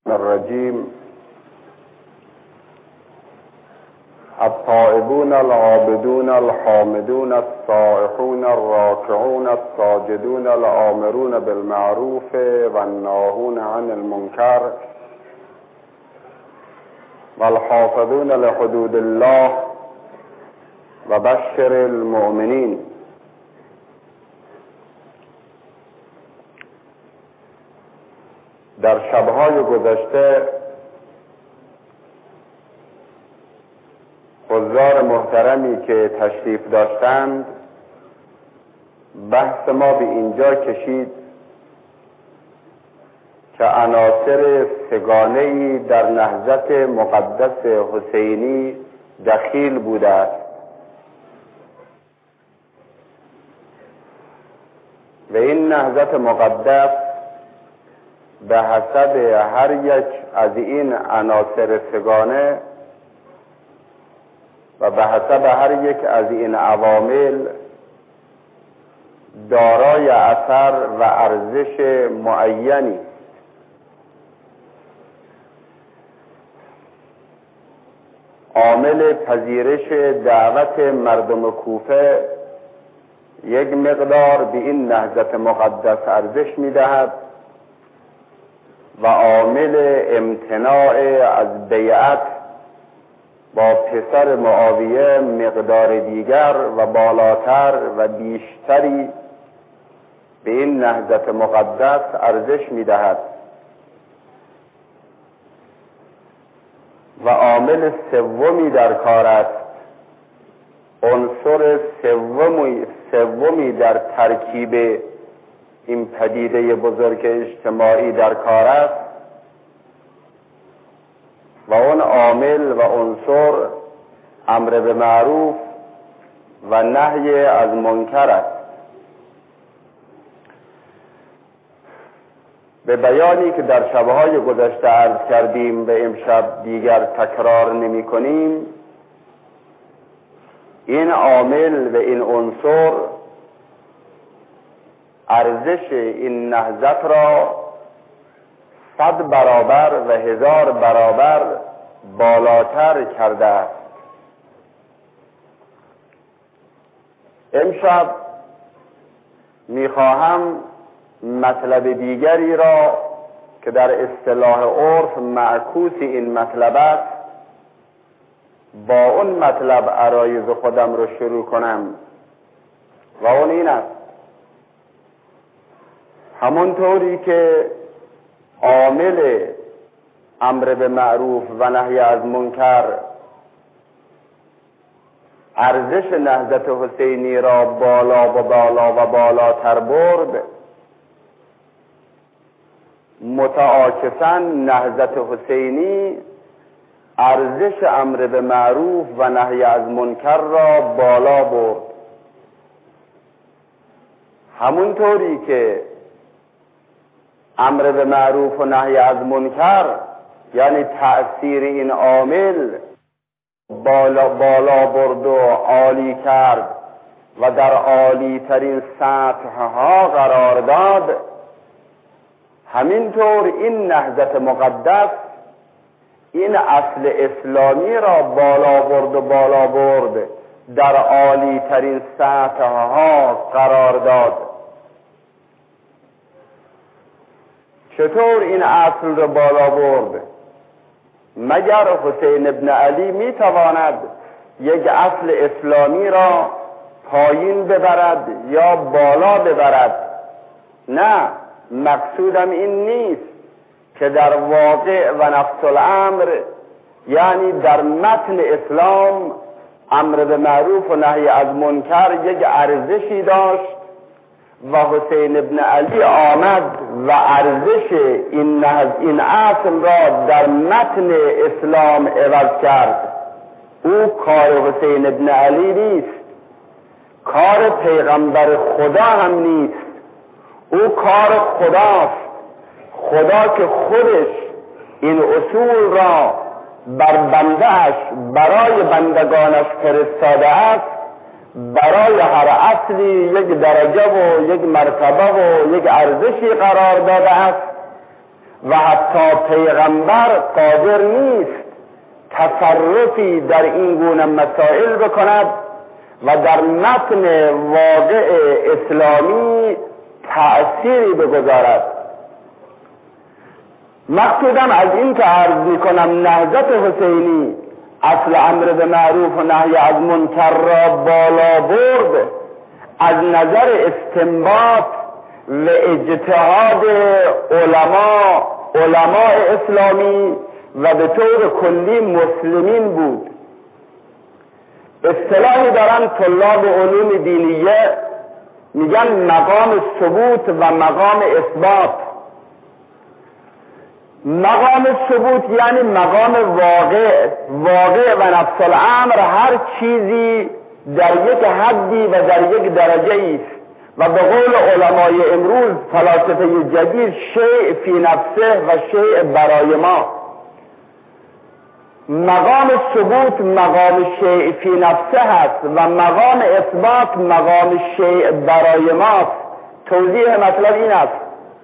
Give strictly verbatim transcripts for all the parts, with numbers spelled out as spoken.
الرجيم التائبون العابدون الحامدون السائحون الراكعون الساجدون الآمرون بالمعروف والناهون عن المنكر والحافظون لحدود الله وبشر المؤمنين. در شبهای گذشته حضار محترمی که تشریف داشتند بحث ما به اینجا کشید که عناصر سگانه‌ای در نهضت مقدس حسینی دخیل بوده است و این نهضت مقدس به حسب هر یک از این عناصر سگانه و به حسب هر یک از این عوامل دارای اثر و ارزش معینی. عامل پذیرش دعوت مردم کوفه یک مقدار به این نهضت مقدس ارزش می‌دهد و عامل امتناع از بیعت با پسر معاویه مقدار دیگر و بالاتر و بیشتری به این نهضت مقدس ارزش می‌دهد و عامل سومی در کار است، عنصر سومی سومی در ترکیب این پدیده بزرگ اجتماعی در کار است و اون عامل و عنصر امر به معروف و نهی از منکر است. به بیانی که در شبهای گذشته عرض کردیم و امشب دیگر تکرار نمی کنیم، این عامل و این عنصر ارزش این نهضت را صد برابر و هزار برابر بالاتر کرده است. امشب میخواهم مطلب دیگری را که در اصطلاح عرف معکوس این مطلب است با اون مطلب عرایض خودم رو شروع کنم و اون این است: همونطوری که عامل امر به معروف و نهی از منکر ارزش نهضت حسینی را بالا و بالا و بالاتر برد، متعاکساً نهضت حسینی ارزش امر به معروف و نهی از منکر را بالا برد. همونطوری که امر به معروف و نهی از منکر یعنی تأثیر این عامل بالا, بالا برد و عالی کرد و در عالی ترین سطح ها قرار داد، همینطور این نهضت مقدس این اصل اسلامی را بالا برد و بالا برد، در عالی ترین سطح ها قرار داد. چطور این اصل را بالا برد؟ مگر حسین ابن علی می تواند یک اصل اسلامی را پایین ببرد یا بالا ببرد؟ نه، مقصودم این نیست که در واقع و نفس الامر یعنی در متن اسلام امر به معروف و نهی از منکر یک ارزشی داشت و حسین ابن علی آمد و ارزش این این اصل را در متن اسلام عوض کرد. او کار حسین ابن علی نیست، کار پیغمبر خدا هم نیست، او کار خداست. خدا که خودش این اصول را بر بندهش برای بندگانش فرستاده است، برای هر اصلی یک درجه و یک مرتبه و یک ارزشی قرار داده است و حتی پیغمبر قادر نیست تصرفی در این گونه مسائل بکند و در متن واقع اسلامی تأثیری بگذارد. مقصودم از این که عرض میکنم نهضت حسینی اصل امر به معروف و نهی از منکر را بالا برد از نظر استنباط و اجتهاد علما علماء اسلامی و به طور کلی مسلمین بود. اصطلاحی دارن طلاب علوم دینیه، میگن مقام ثبوت و مقام اثبات. مقام ثبوت یعنی مقام واقع واقع و نفس الامر هر چیزی در یک حدی و در یک درجه است و به قول علمای امروز فلاسفه جدید شیء فی نفسه و شیء برای ما. مقام ثبوت مقام شیء فی نفسه هست و مقام اثبات مقام شیء برای ماست. توضیح مطلب این است: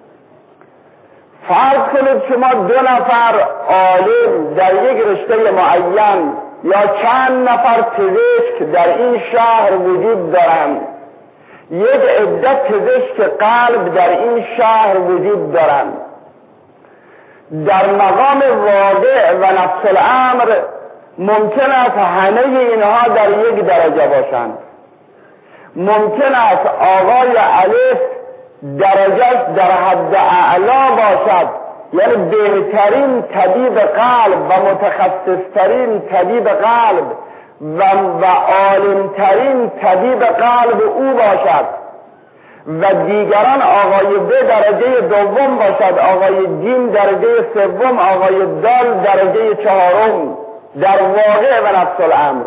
فرض کنید شما دو نفر عالم در یک رشته معین یا چند نفر پزشک در این شهر وجود دارند. یک عده پزشک قلب در این شهر وجود دارند. در مقام واقع و نفس الامر ممکن است همه اینها در یک درجه باشند. ممکن است آقای الف درجهش در حد اعلا باشد، یعنی بهترین طبیب قلب و متخصصترین طبیب قلب و, و عالمترین طبیب قلب او باشد و دیگران آقای ب درجه دوم باشد، آقای جیم درجه سوم، آقای دال درجه چهارم در واقع و نفس الامر.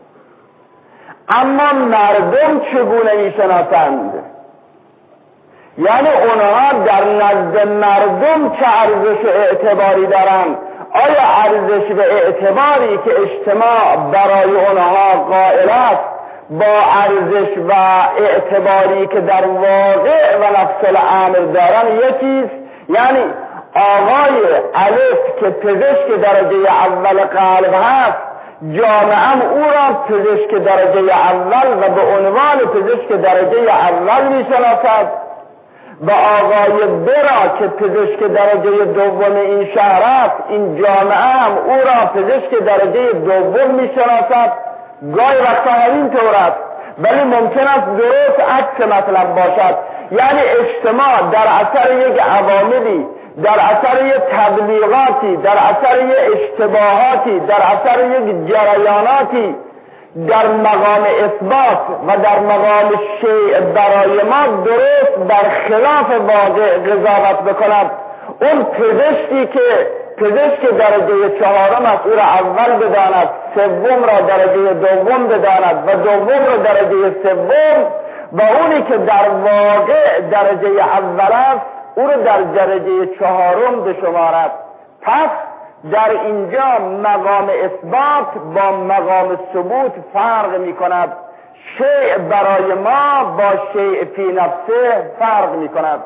اما مردم چگونه میشناسند؟ یعنی اونها در نزد مردم چه ارزش و اعتباری دارند؟ آیا ارزش و اعتباری که اجتماع برای اونها قائل است با ارزش و اعتباری که در واقع و نفس الامر دارن یکیست؟ یعنی آقای الف که پزشک درجه اول قلب هست، جامعه او را پزشک درجه اول و به عنوان پزشک درجه اول میشناسد و آقای برا که پزشک درجه دوم این شهر است، این جامعه هم او را پزشک درجه دوم میشناسد. گاهی وقتا همین طور است، ولی ممکن است درست عکس مطلب باشد. یعنی اجتماع در اثر یک عواملی، در اثر یک تبلیغاتی، در اثر یک اشتباهاتی، در اثر یک جریاناتی در مقام اثبات و در مقام شیء برای ما درست بر خلاف واقع قضاوت بکند. اون پزشکی که پزشک درجه چهارم است او را اول بداند، سوم را درجه دوم بداند و دوم را درجه سوم، و اونی که در واقع درجه اول است او را در درجه چهارم بشمارد. پس در اینجا مقام اثبات با مقام ثبوت فرق می کند. شیء برای ما با شیء فی نفسه فرق می کند.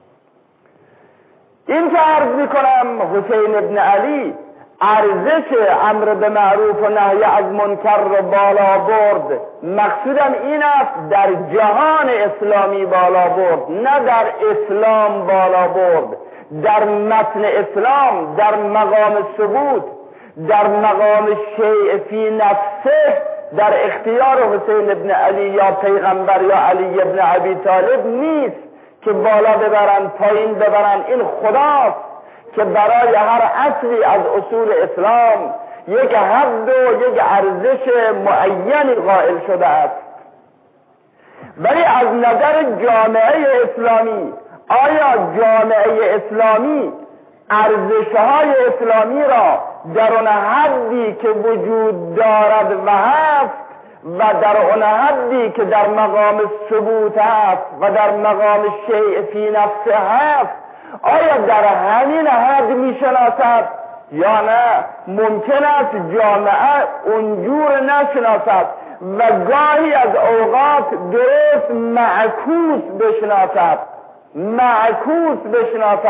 این که عرض می کنم حسین ابن علی ارزش امر به معروف و نهی از منکر رو بالا برد، مقصودم این است در جهان اسلامی بالا برد، نه در اسلام بالا برد. در متن اسلام در مقام ثبوت، در مقام شیء فی نفسه در اختیار حسین ابن علی یا پیغمبر یا علی ابن ابی طالب نیست که بالا ببرن پایین ببرن. این خداست که برای هر اصلی از اصول اسلام یک حد و یک ارزش معینی قائل شده است. ولی از نظر جامعه اسلامی، آیا جامعه اسلامی ارزش‌های اسلامی را در آن حدی که وجود دارد و هست و در آن حدی که در مقام ثبوت هست و در مقام شیء فی نفسه هست، آیا در همین حد میشناسد یا نه؟ ممکن است جامعه اونجور نشناسد و گاهی از اوقات درست معکوس بشناسد معکوس بشناسد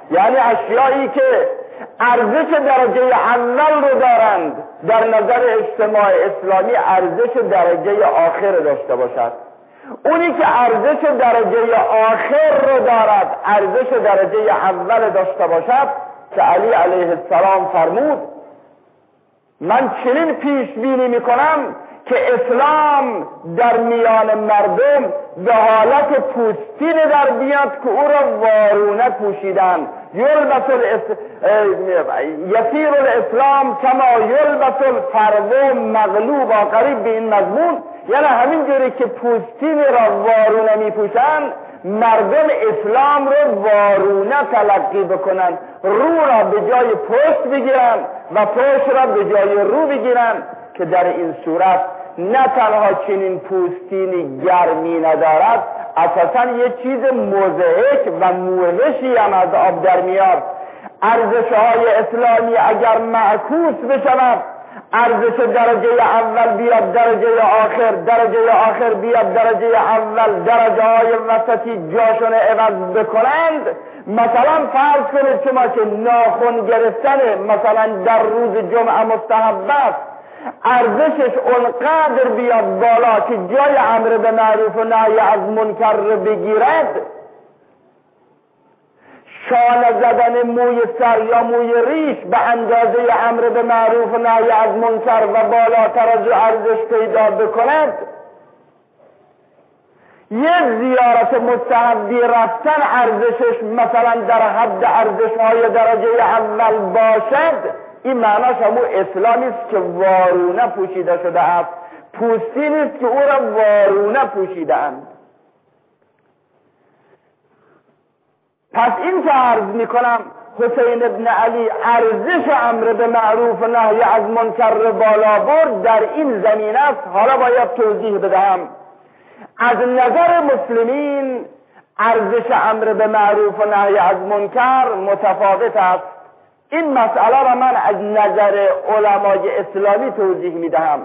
یعنی اشیایی که ارزش درجه اول رو دارند در نظر اجتماع اسلامی ارزش درجه آخر داشته باشد. اونی که ارزش درجه آخر رو دارد ارزش درجه اول داشته باشد که علی علیه السلام فرمود من چنین پیش بینی میکنم که اسلام در میان مردم به حالت پوستین در بیاد که او را وارونه پوشیدن. یلبس الاس... یسیر الاسلام کما یلبس الفرو مغلوب قریب به این مضمون، یعنی همین جوری که پوستین را وارونه میپوشن مردم اسلام رو وارونه تلقی بکنن، رو را به جای پشت بگیرن و پشت را به جای رو بگیرن که در این صورت نه تنها چنین پوستینی گرمی ندارد، اساسا یه چیز مضحک و موحشی هم از آب در میاد. ارزش‌های اسلامی اگر معکوس بشود، ارزش درجه اول بیاد درجه آخر، درجه آخر بیاد درجه اول، درجه های وسطی جاشون عوض بکنند. مثلا فرض کنید شما که ناخن گرفتن مثلا در روز جمعه مستحب است، ارزشش اونقدر بیاد بالا که جای امر به معروف و نهی از منکر رو بگیرد، شانه زدن موی سر یا موی ریش به اندازه امر به معروف و نهی از منکر و بالاتر از ارزش پیدا بکند، یک زیارت مستحبی رفتن ارزشش مثلا در حد ارزش‌های درجه اول باشد، این معناش همون اسلامی است که وارونه پوشیده شده است، پوستی نیست که او را وارونه پوشیده‌اند. پس این که عرض میکنم حسین ابن علی ارزش امر به معروف و نهی از منکر بالا برد در این زمینه است. حالا باید توضیح بدهم. از نظر مسلمین ارزش امر به معروف و نهی از منکر متفاوت است. این مسئله را من از نظر علمای اسلامی توضیح میدهم.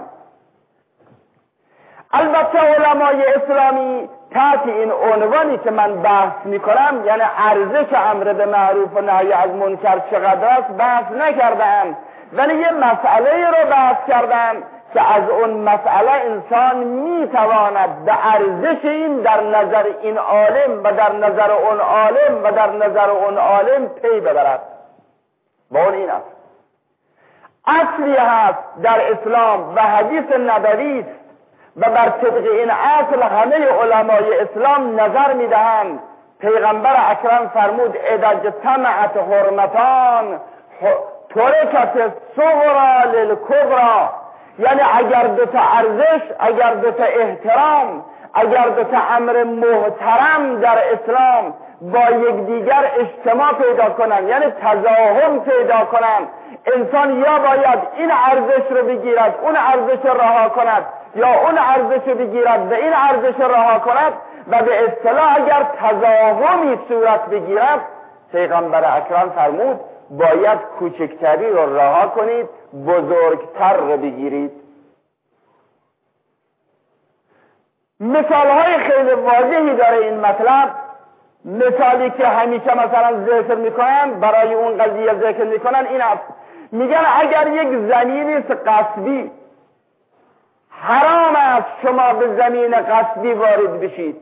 البته علمای اسلامی تحت این عنوانی که من بحث میکنم، یعنی ارزش امر به معروف و نهی از منکر چقدر است، بحث نکردم، ولی یه مسئله رو بحث کردم که از اون مسئله انسان میتواند به ارزش این در نظر این عالم و در نظر اون عالم و در نظر اون عالم پی ببرد. با اون این است، اصلی هست در اسلام و حدیث نبوی است و بر طبق این اصل همه علمای اسلام نظر میدهند. پیغمبر اکرم فرمود اذا اجتمعت حرمتان ترکت الصغرى للکبری، یعنی اگر دو تا ارزش، اگر دو تا احترام، اگر دو تا امر محترم در اسلام با یکدیگر اجتماع پیدا کنن، یعنی تضاهم پیدا کنن، انسان یا باید این ارزش رو بگیرد اون ارزش رو رها کند، یا اون ارزش رو بگیرد و این ارزش رو رها کند، و به اصطلاح اگر تضاهمی صورت بگیرد، پیغمبر اکرم فرمود باید کوچکتری رو رها کنید، بزرگتر رو بگیرید. مثالهای خیلی واضحی داره این مطلب. مثالی که همیشه مثلا ذکر میکنن، برای اون قضیه ذکر میکنن این است، میگن اگر یک زمینی است غصبی، حرام است شما به زمین غصبی وارد بشید.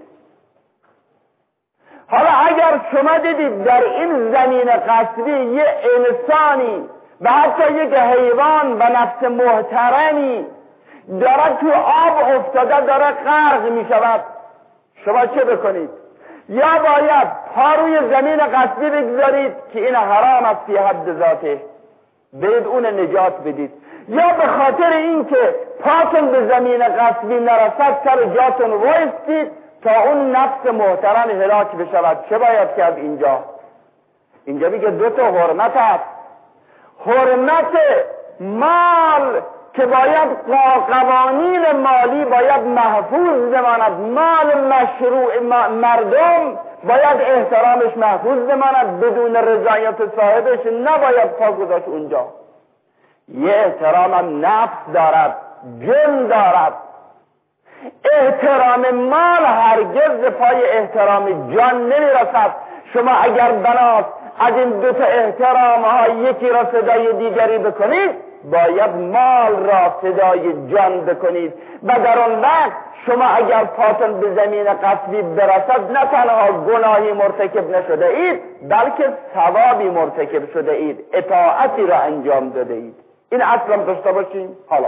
حالا اگر شما دیدید در این زمین غصبی یه انسانی و حتی یک حیوان و نفس محترمی داره تو آب افتاده، داره غرق میشود، شما چه بکنید؟ یا باید پا روی زمین غصبی بگذارید که این حرام است فی حد ذاته، برید اون نجات بدید، یا به خاطر اینکه پاتون به زمین غصبی نرسد سر جاتون وایستید تا اون نفس محترم هلاک بشود. چه باید کرد اینجا؟ اینجا میگه دو تا حرمت هست. حرمت مال که باید قوانین مالی باید محفوظ بماند، مال مشروع مردم باید احترامش محفوظ بماند، بدون رضایت صاحبش نباید پا گذاشت اونجا. یه احترام نفس دارد، جن دارد. احترام مال هرگز پای احترام جان نمیرسد. شما اگر بناست از این دو تا احترام ها یکی را صدای دیگری بکنید، باید مال را صدای جان بکنید و در آن وقت شما اگر پاتون به زمین قصبی برسد نه تنها گناهی مرتکب نشده اید بلکه ثوابی مرتکب شده اید، اطاعتی را انجام داده اید. این اصلا داشته باشیم. حالا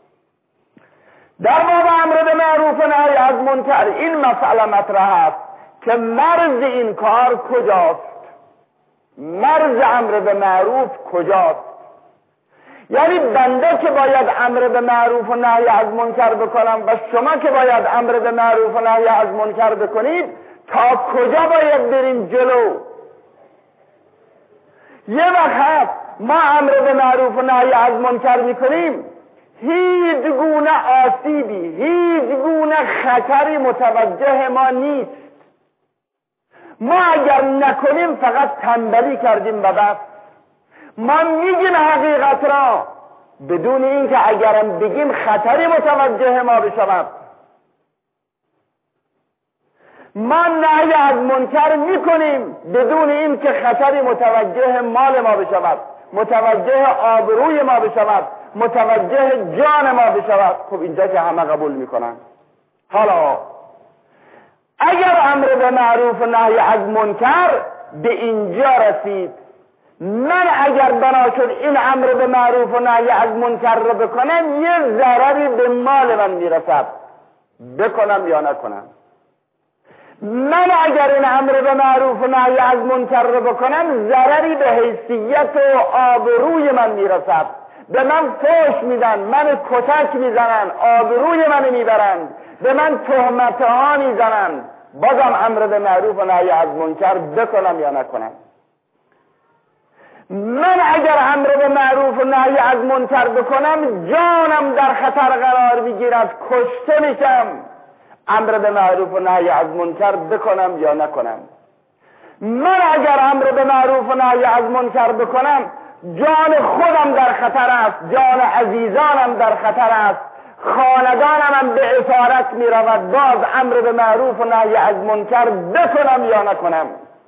در باب امر به معروف و نهی از منکر این مسئله مطرح است که مرز این کار کجاست، مرز امر به معروف کجاست. یعنی بنده که باید امر به معروف و نهی از منکر بکنم و شما که باید امر به معروف و نهی از منکر بکنید، تا کجا باید بریم جلو؟ یه وقت ما امر به معروف و نهی از منکر میکنیم، هیچ گونه آسیبی، هیچ گونه خطری متوجه ما نیست. ما اگر نکنیم فقط تنبلی کردیم و بس. ما میگیم حقیقت را بدون اینکه اگرم بگیم خطری متوجه ما بشود. ما نهی از منکر میکنیم بدون اینکه خطری متوجه مال ما بشود، متوجه آبروی ما بشود، متوجه جان ما بشود. خب اینجا که همه قبول میکنن. حالا اگر امر به معروف و نهی از منکر به اینجا رسید، من اگر بنا شد این امر به معروف و نهی از منکر رو بکنم یه ضرری به مال من میرسد، بکنم یا نکنم. من اگر این امر به معروف و نهی از منکر رو بکنم ضرری به حیثیت و آبروی من میرسد، به من فحش میدن، من کتک میزنن، آبروی من میبرند، به من تهمت ها میزنند، بازم امر به معروف و نهی از منکر بکنم یا نکنم. من اگر امر به معروف و نهی از منکر بکنم جانم در خطر قرار میگیرد، کشته میشم. امر به معروف و نهی از منکر بکنم یا نکنم. من اگر امر به معروف و نهی از منکر بکنم جان خودم در خطر است، جان عزیزانم در خطر است، خاندانم به اسارت می رود. باز امر به معروف و نهی از منکر بکنم یا نکنم.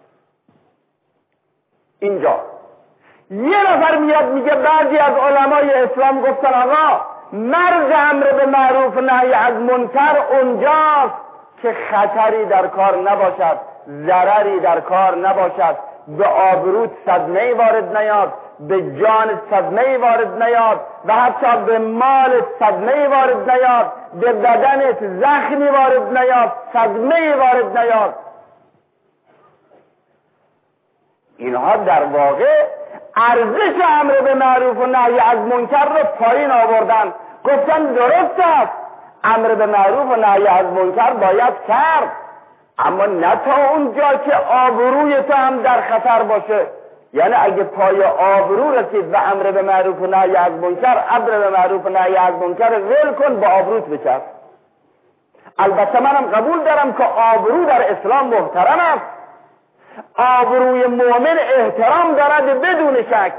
اینجا یه نفر میاد میگه بعضی از علمای اسلام گفتن آقا مرز امر به معروف و نهی از منکر اونجاست که خطری در کار نباشد، ضرری در کار نباشد، به آبروت صدمه‌ای وارد نیاد، به جان صدمه‌ای وارد نیاد و حتی به مال صدمه‌ای وارد نیاد، به بدنت زخمی وارد نیاد، صدمه‌ای وارد نیاد. اینها در واقع ارزش امر به معروف و نهی از منکر رو پایین آوردن. گفتن درست است امر به معروف و نهی از منکر باید کرد، اما نه تا اونجا که آبروی تو هم در خطر باشه. یعنی اگه پای آبرو رسید و امر به معروف و نهی از منکر، امر به معروف و نهی از منکر ول کن، با آبروت بچسب. البته منم قبول دارم که آبرو در اسلام محترم است. آبروی مؤمن احترام دارد بدون شک،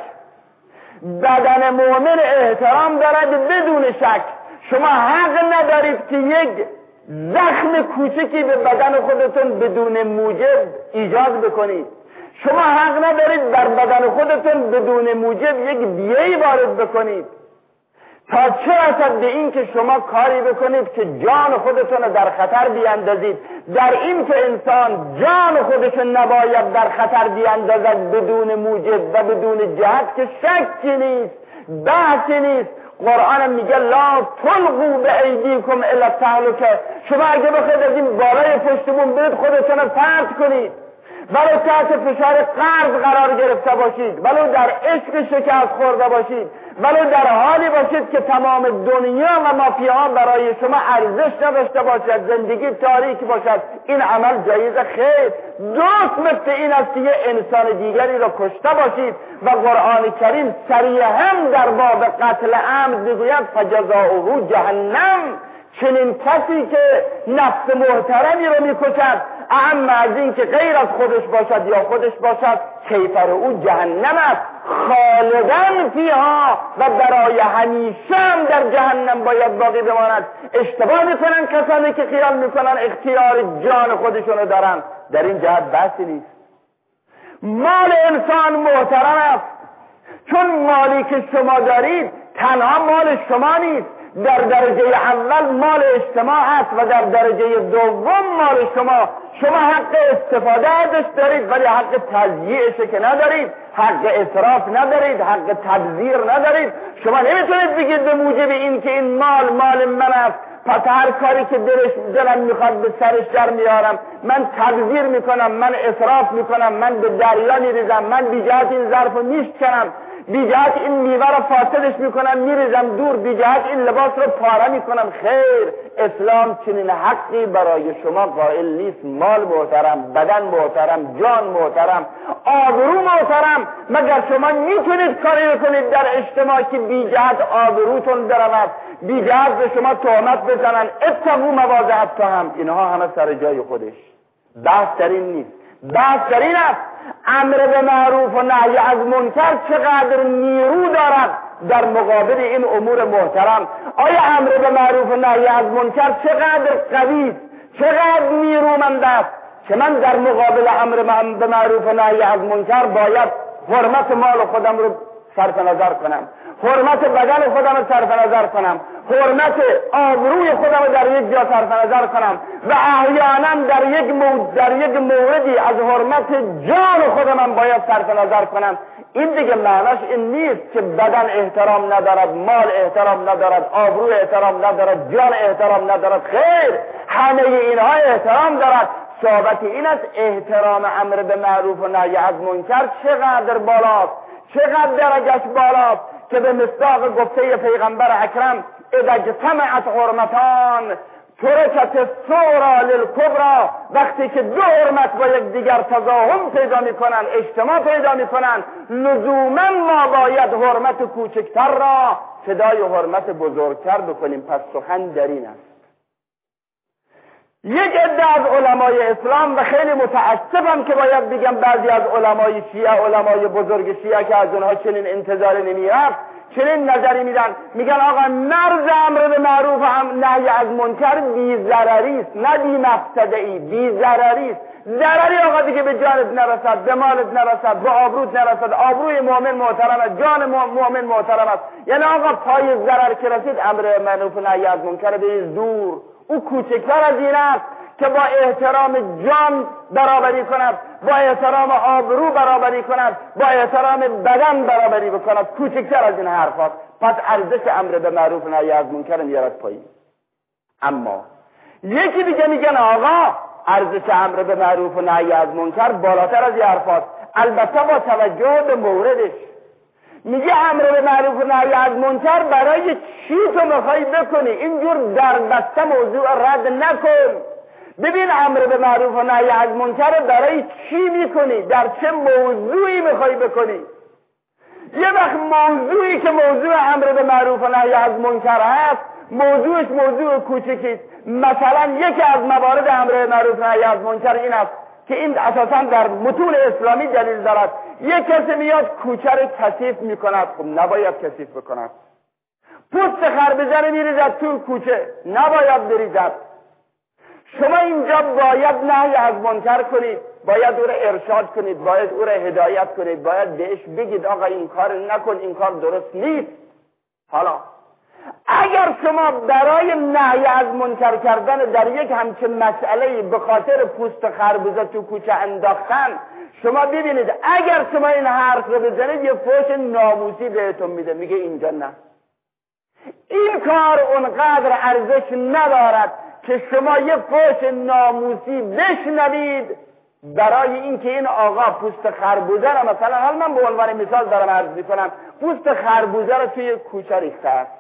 بدن مؤمن احترام دارد بدون شک. شما حق ندارید که یک زخم کوچکی به بدن خودتون بدون موجب ایجاد بکنید. شما حق ندارید در بدن خودتون بدون موجب یک بیهی وارد بکنید. تا چه رسد به این که شما کاری بکنید که جان خودتون در خطر بیاندازید. در این که انسان جان خودشون نباید در خطر بیاندازد بدون موجب و بدون جهت که شکی نیست، بحثی نیست. قرآن میگه لا تلقوا بایدیکم الی التهلکه. شما اگه بخواید از این بالای پشتمون برید خودتون رو پرت کنید، ولو تحت فشار قرض قرار گرفته باشید، ولو در عشق شکست خورده باشید، ولو در حالی باشید که تمام دنیا و مافیاها برای شما ارزش نداشته باشد، زندگی تاریک باشد، این عمل جایز خیر. درست مثل این است که یه انسان دیگری را کشته باشید و قرآن کریم صریحاً در باب قتل عمد میگوید فجزاؤه جهنم. چنین کسی که نفس محترمی رو میکشد، اما از این که غیر از خودش باشد یا خودش باشد، کیفر او جهنم است، خالداً فیها، و برای همیشه هم در جهنم باید باقی بماند. اشتباه میکنن کسانی که خیال میکنن اختیار جان خودشونو دارن. در این جهت بحثی نیست. مال انسان محترم است، چون مالی که شما دارید تنها مال شما نیست، در درجه اول مال اجتماع است و در درجه دوم مال شما. شما حق استفاده ازش دارید ولی حق تضییعش که ندارید، حق اصراف ندارید، حق تبذیر ندارید. شما نمیتونید بگید به موجب این که این مال مال من است پس هر کاری که دلش دلم میخواد به سرش در میارم، من تبذیر میکنم، من اصراف میکنم، من به دریا میریزم، من بی جهت این ظرف رو میشکنم، بی جهت این میوه رو فاسدش میکنم میریزم دور، بی جهت این لباس رو پاره میکنم. خیر، اسلام چنین حقی برای شما قائل نیست. مال محترم، بدن محترم، جان محترم، آبرو محترم، مگر شما میتونید کاری بکنید در اجتماع که بی جهت آبروتون برود، بی جهت به شما تهمت بزنن، اتقوا مواضعتهم. اینها همه سر جای خودش. بحث در این نیست. بحث در این است امر به معروف و نهی از منکر چقدر نیرو دارد در مقابل این امور محترم. آیا امر به معروف و نهی از منکر چقدر قوی، چقدر نیرومند است که من در مقابل امر به معروف و نهی از منکر باید حرمت مال خودم رو صرف نظر کنم، حرمت بدن خودم رو صرف نظر کنم، حرمت آبروی خودم رو در یک جا صرف نظر کنم و احیانا در یک مورد در یک موردی از حرمت جان خودم باید صرف نظر کنم. این دیگه معناش این نیست که بدن احترام ندارد، مال احترام ندارد، آبرو احترام ندارد، جان احترام ندارد. خیر، همه اینها احترام دارد. صحبت این است احترام امر به معروف و نهی از منکر چقدر بالاست، چقدر درجهش بالاست که به مصداق گفته پیغمبر اکرم اذا اجتمعت حرمتان ترکت الصغری للکبری، وقتی که دو حرمت با یک دیگر تضاهم پیدا میکنن، اجتماع پیدا میکنن، لزوما ما باید حرمت کوچکتر را فدای حرمت بزرگتر بکنیم. پس سخن در این است. یک عده از علمای اسلام و خیلی متاسفم که باید بگم بعضی از علمای شیعه، علمای بزرگ شیعه که از اونها چنین انتظار نمیرفت، چنین نظری میدن، میگن آقا مرز امر به معروف و نهی از منکر بی ضرری است، نه بی مفسده ای، بی ضرری است. ضرری آقا دیگه به جانت نرسد، به مالت نرسد، به آبروت نرسد. آبروی مؤمن محترم است، جان مؤمن محترم است. یعنی آقا پای ضرر که رسید امر به معروف و نهی از منکر به دور. او کوچکتر از این است که با احترام جان برابری کند، با احترام آبرو برابری کند، با احترام بدن برابری بکند. کوچکتر از این حرفات. پس ارزش امر به معروف و نهی از منکر میارد پایین. اما یکی دیگه میگن آقا ارزش امر به معروف و نهی از منکر بالاتر از این حرفات، البته با توجه به موردش. میگه امر به معروف و نهی از منکر برای چی تو میخوای بکنی؟ اینجور در بسته موضوع رد نکن. ببین امر به معروف و نهی از منکر برای چی میکنی؟ در چه موضوعی میخوای بکنی؟ یه وقت موضوعی که موضوع امر به معروف و نهی از منکر هست موضوعش موضوع کوچکی است. مثلا یکی از موارد امر به معروف و نهی از منکر این است که این اساسا در متون اسلامی دلیل دارد. یک کسی میاد کوچه رو کثیف میکند، خب نباید کثیف بکند. پوست خربزه میریزد تو کوچه، نباید بریزد. شما اینجا باید نهی از منکر کنید، باید او را ارشاد کنید، باید او را هدایت کنید، باید بهش بگید آقا این کار نکن، این کار درست نیست. حالا اگر شما برای نهی از منکر کردن در یک همچین مسئله به خاطر پوست خربزه تو کوچه انداختن، شما ببینید اگر شما این حرف رو بزنید یه فوش ناموسی بهتون میده، میگه اینجا نه، این کار اونقدر ارزش ندارد که شما یه فوش ناموسی بشنوید برای اینکه این آقا پوست خربوزه رو مثلا، حال من به عنوان مثال دارم عرض میکنم، پوست خربوزه رو توی کوچه ریخته است.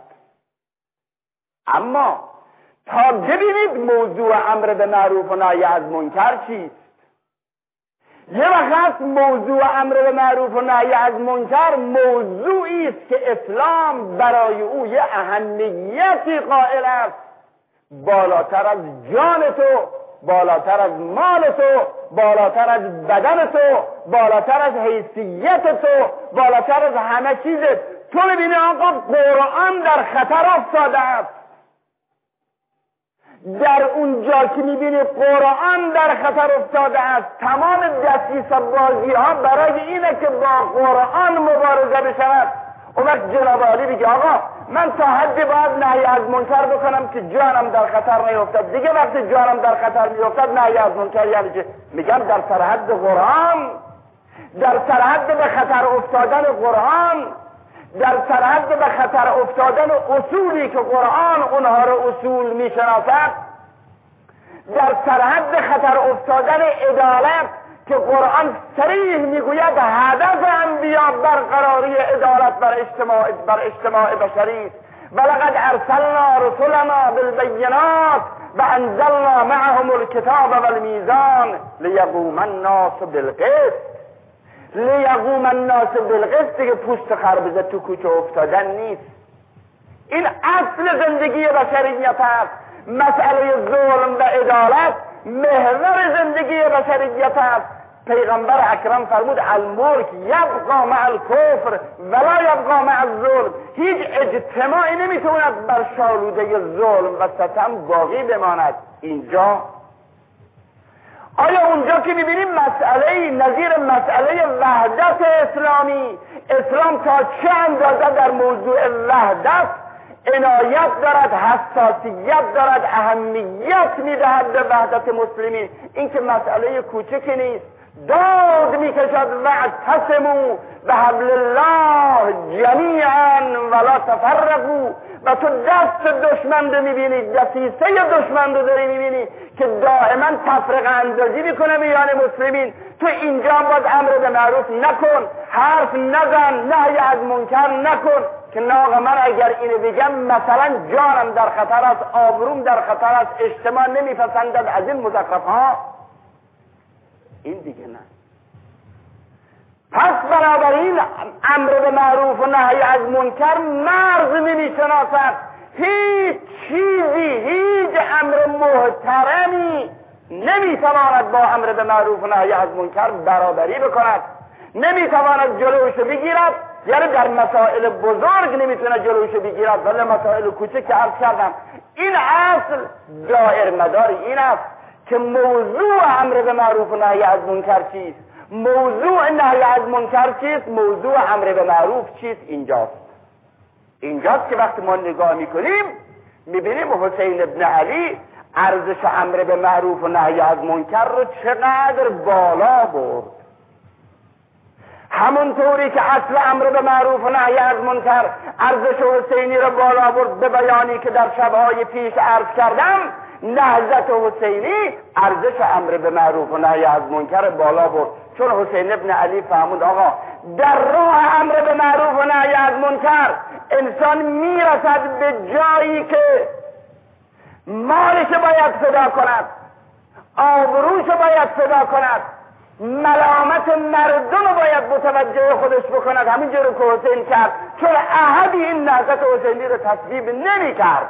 اما تا ببینید موضوع امر به معروف و نهی از منکر چیست. یه وقت موضوع امر به معروف و نهی از منکر موضوعی است که اسلام برای او یه اهمیتی قائل است، بالاتر از جان تو، بالاتر از مال تو، بالاتر از بدن تو، بالاتر از حیثیت تو، بالاتر از همه چیزت. تو ببینی آقا قرآن در خطر افتاده است. در اونجا که میبینی قرآن در خطر افتاده است، تمام دسیسه بازی ها برای اینه که با قرآن مبارزه بشود. اون وقت جناب عالی بگه آقا من تا حدی باید نهی از منکر بکنم که جانم در خطر نیفتد. دیگه وقتی جانم در خطر میافتد نهی از منکر یعنی چه؟ میگم در سرحد قرآن، در سرحد به خطر افتادن قرآن، در سرحد به خطر افتادن اصولی که قرآن اونها رو اصول میشناسد، در سرحد خطر افتادن عدالت که قرآن صریح میگوید هدف انبیا برقراری عدالت بر اجتماع بر اجتماع بشری. ولقد ارسلنا رسلنا بالبینات وانزلنا معهم الكتاب والمیزان لیقوم الناس بالقسط. لیقوم الناس بالقسط که پوست خربزه تو کوچه افتادن نیست. این اصل زندگی بشریت است. مسئله ظلم و عدالت محور زندگی بشریت است. پیغمبر اکرم فرمود الملک یبقا مع الکفر ولا یبقا مع الظلم. هیچ اجتماعی نمیتواند بر شالوده ظلم و ستم باقی بماند. اینجا آیا اونجا که میبینیم مسئله نظیر مسئله وحدت اسلامی، اسلام تا چه اندازه در موضوع وحدت عنایت دارد، حساسیت دارد، اهمیت میدهد به وحدت مسلمین، این که مسئله کوچکی نیست. داد میکشد واعتصموا بحبل الله جمیعا ولا تفرقوا. و تو دست دشمن رو میبینی، دسیسه دشمن رو داری میبینی که دائما تفرقه اندازی میکنه میان مسلمین. تو اینجا باید امر به معروف نکن، حرف نزن، نهی از منکر نکن که ناغ من اگر اینو بگم مثلا جانم در خطر است، آبروم در خطر است، اجتماع نمیپسندد از این مزخرف ها. این دیگه نه. پس بنابراین امر به معروف و نهی از منکر مرز نمیشناسد. هیچ چیزی، هیچ امر محترمی نمیتواند با امر به معروف و نهی از منکر برابری بکند، نمیتواند جلوش بگیرد. یعنی در مسائل بزرگ نمیتونه جلوش بگیرد، ولی مسائل کوچک که عرض کردم این اصل دائر مدار این است که موضوع امر به معروف و نهی از منکر چیست، موضوع نهی از منکر چیست، موضوع امر به معروف چیست. اینجاست اینجاست که وقتی ما نگاه میکنیم میبینیم حسین ابن علی ارزش امر به معروف و نهی از منکر رو چقدر بالا برد. همونطوری که اصل امر به معروف و نهی از منکر ارزش حسینی رو بالا برد به بیانی که در شبهای پیش عرض کردم، نهضت حسینی ارزش امر به معروف و نهی از منکر بالا برد. چون حسین ابن علی فهمود آقا در راه امر به معروف و نهی از منکر انسان میرسد به جایی که مالش باید فدا کند، آبروش باید فدا کند، ملامت مردم باید متوجه خودش بکند، همینجور که حسین کرد. چون احدی این نهضت حسینی رو تصویب نمی کرد،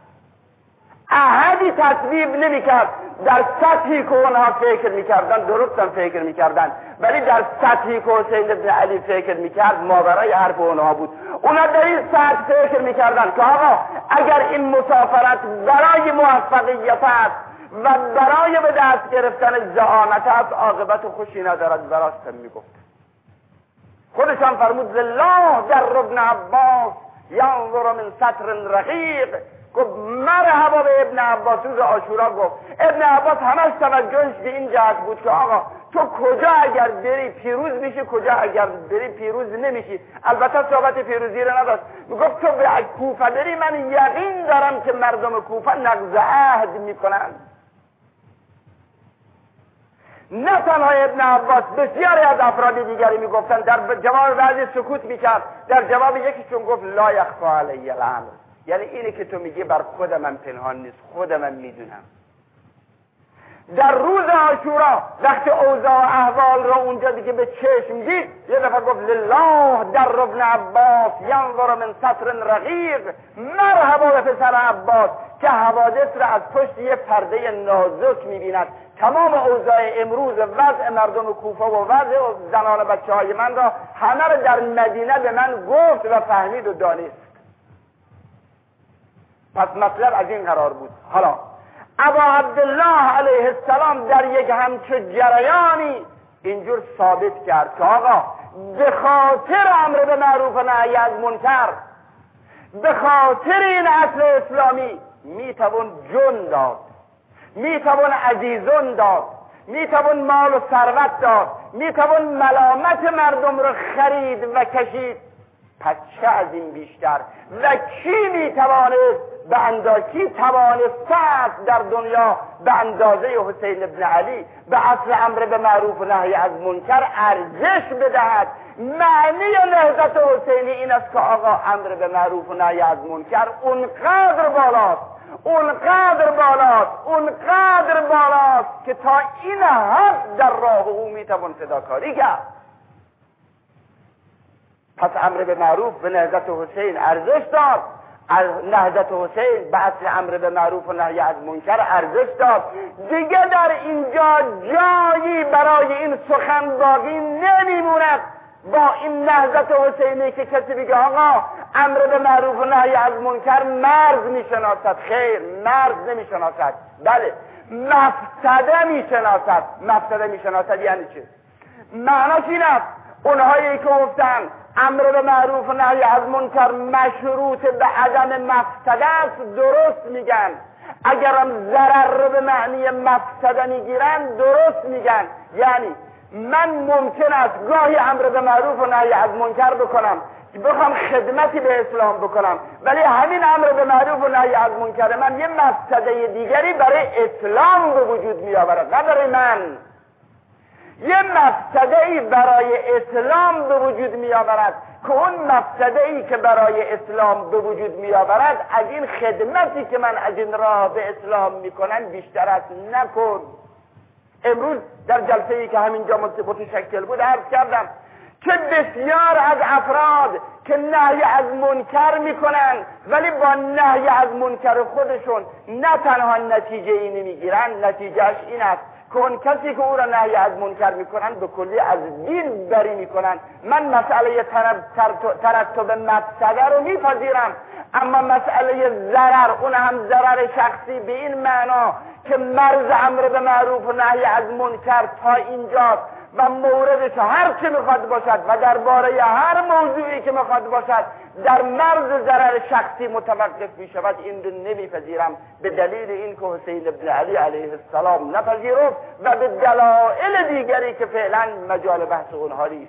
احدی تصویب نمی کرد. در سطحی که اونها فکر میکردن درستم فکر میکردن، ولی در سطحی که حسین ابن علی فکر میکرد ماورای حرف اونها بود. اونا در این سطح فکر میکردن که آقا اگر این مسافرت برای موفقیت است و برای به دست گرفتن زعامت است عاقبت خوشی ندارد، براستم میگفت. خودشان فرمود لله در ابن عباس ینظر من سطر رقیق. گفت مرحبا به ابن عباس. روز عاشورا گفت ابن عباس همش توجهش به این جهت بود که آقا تو کجا اگر بری پیروز میشی، کجا اگر بری پیروز نمیشی. البته صحبت پیروزی رو نداشت، میگفت تو به کوفه بری من یقین دارم که مردم کوفه نقض عهد میکنن. نه تنها ابن عباس، بسیاری از افراد دیگری میگفتن. در جواب بعضی سکوت میکرد، در جواب یکیشون گفت لا یخفی علی الامر، یعنی اینه که تو میگی بر خود من پنهان نیست، خود من میدونم. در روز عاشورا وقتی اوضاع و احوال رو اونجا دیگه به چشم دید، یه دفعه گفت لله در ابن عباس ینظر من سطر رقیق. مرحبا به پسر عباس که حوادث را از پشت یه پرده نازک میبیند. تمام اوضاع امروز، وضع مردم کوفه و وضع زنان و بچه های من را همه را در مدینه به من گفت و فهمید و دانست. پس مطلب از این قرار بود. حالا ابا عبدالله علیه السلام در یک همچون جریانی اینجور ثابت کرد که آقا به خاطر امر به معروف و نهی از منکر، به خاطر این اصل اسلامی میتوان جن داد، میتوان عزیزون داد، میتوان مال و ثروت داد، میتوان ملامت مردم رو خرید و کشید. پس چه از این بیشتر؟ و کی میتوانست به اندازه کی توانست در دنیا به اندازه حسین ابن علی به اصل امر به معروف و نهی از منکر ارزش بدهد؟ معنی نهضت حسینی این است که آقا امر به معروف و نهی از منکر اونقدر بالاست، اونقدر بالاست، اونقدر بالاست که تا این حد در راه او میتوان فداکاری کرد. پس امر به معروف به نهضت حسین ارزش داد، نهضت حسین به اصل امر به معروف و نهی از منکر ارزش داد. دیگه در اینجا جایی برای این سخن باقی نمیموند با این نهضت حسینی که کسی بگه آقا امر به معروف و نهی از منکر مرز میشناسد. خیر، مرز نمیشناسد، بله مفسده میشناسد. مفسده میشناسد یعنی چه؟ معناش این است اونهایی که گفتن امر به معروف و نهی از منکر مشروط به عدم مفسده است درست میگن، اگرم ضرر رو به معنی مفسده میگیرن درست میگن. یعنی من ممکن است گاهی امر به معروف و نهی از منکر بکنم، بخوام خدمتی به اسلام بکنم، ولی همین امر به معروف و نهی از منکر من یه مفسده دیگری برای اسلام به وجود میآورد، نه برای من. یه مفسده ای برای اسلام به وجود می آورد که اون مفسده ای که برای اسلام به وجود می آورد از این خدمتی که من از این راه به اسلام می کنن بیشتر است نکن. امروز در جلسه ای که همینجا متشکل بود عرض کردم که بسیار از افراد که نهی از منکر می کنن ولی با نهی از منکر خودشون نه تنها نتیجه ای نمی گیرن، نتیجهش این است که اون کسی که او را نهی از منکر میکنن به کلی از دین بری میکنن. من مسئله ترتب مفسده رو میپذیرم، اما مسئله ضرر، اون هم ضرر شخصی به این معنا که مرز امر به معروف و نهی از منکر تا اینجاست و موردش هر چه میخواد باشد و درباره هر موضوعی که میخواد باشد در مرز ضرر شخصی متوقف میشود، این رو نمیپذیرم به دلیل این که حسین ابن علی علیه السلام نپذیرفت و به دلایل دیگری که فعلا مجال بحث اونها نیست.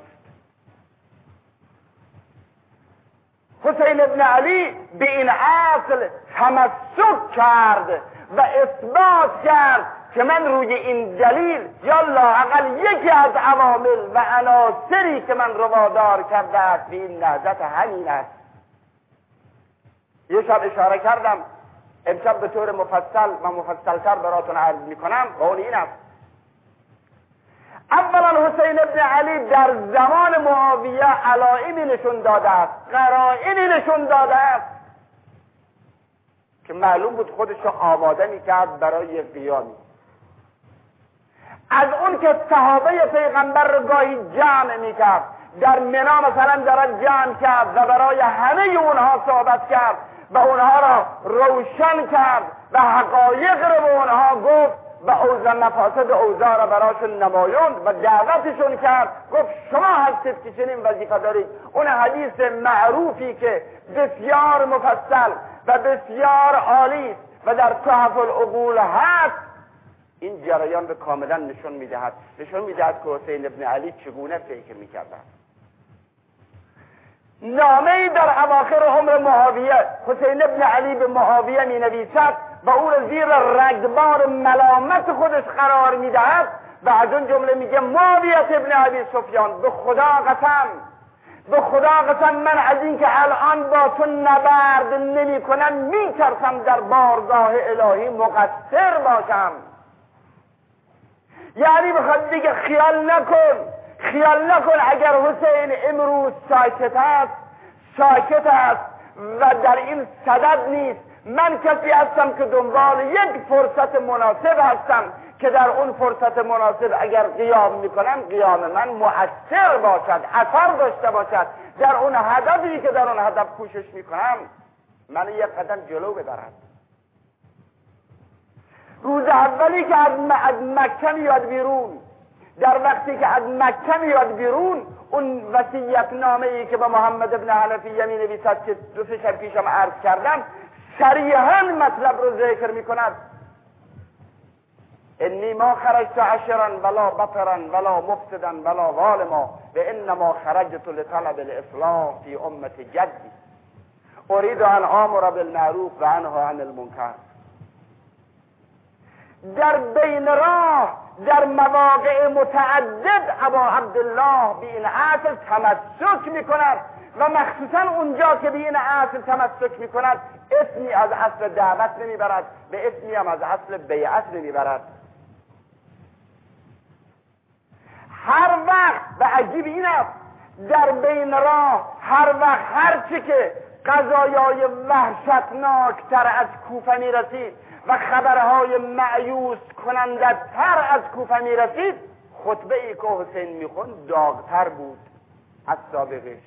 حسین ابن علی به این اصل تمسک کرد و اثبات کرد که من روی این دلیل یا لااقل یکی از عوامل و عناصری که من رو وادار کرده است به این نهضت همین است. یه شب اشاره کردم، امشب به طور مفصل و مفصلتر براتون عرض میکنم و اون این است: اولا حسین ابن علی در زمان معاویه علائمی نشون داده است، قرائنی نشون داده است که معلوم بود خودش رو آماده میکرد برای قیامی. از اون که صحابه پیغمبر رو گاهی جمع میکرد، در منا مثلا دارد جمع کرد و برای همه اونها صحبت کرد و اونها را روشن کرد و حقایق رو به اونها گفت و اوضاع مفاسد اوضاع را براشون نمایان و دعوتشون کرد، گفت شما هستید که چنین وظیفه دارید. اون حدیث معروفی که بسیار مفصل و بسیار عالی و در تحف العقول هست، این جریان به کاملا نشون میدهد نشون میدهد که حسین ابن علی چگونه فکر میکرد. نامه‌ای در اواخر عمر معاویه حسین ابن علی به معاویه می نویسد و او را زیر رگبار ملامت خودش قرار میدهد و از اون جمله میگه: معاویه ابن ابی سفیان، به خدا قسم به خدا قسم من از این که الان با تو نبرد نمی کنم میترسم در بارگاه الهی مقصر باشم. یعنی بخواد دیگه خیال نکن خیال نکن اگر حسین امروز ساکت است ساکت است و در این صدد نیست، من کسی هستم که دنبال یک فرصت مناسب هستم که در اون فرصت مناسب اگر قیام میکنم قیام من مؤثر باشد، اثر داشته باشد، در اون هدفی که در اون هدف کوشش میکنم من یک قدم جلو ببرد. روز اولی که از مکه میاد بیرون، در وقتی که از مکه میاد بیرون، اون وصیت نامه ای که با محمد ابن حنفیه می نویسد که دو سه شب پیشم عرض کردم، صریحاً مطلب رو ذکر می کند. انی ما خرجت عشرا ولا بطرا ولا مفسدا ولا ظالما و انما خرجت لطلب الاصلاح فی امت جدی اريد ان آمر بالمعروف و انهی عن المنکر. در بین راه در مواقع متعدد ابا عبدالله به این اصل تمسک میکند و مخصوصا اونجا که به این اصل تمسک میکند اسمی از اصل دعوت نمیبرد، به اسمی هم از اصل بیعت نمیبرد. هر وقت و عجیب این است در بین راه هر وقت هرچی که قضایای وحشتناکتر از کوفه میرسید و خبرهای مایوس کننده تر از کوفه میرسید، خطبه ای که حسین میخوند داغتر بود از سابقش.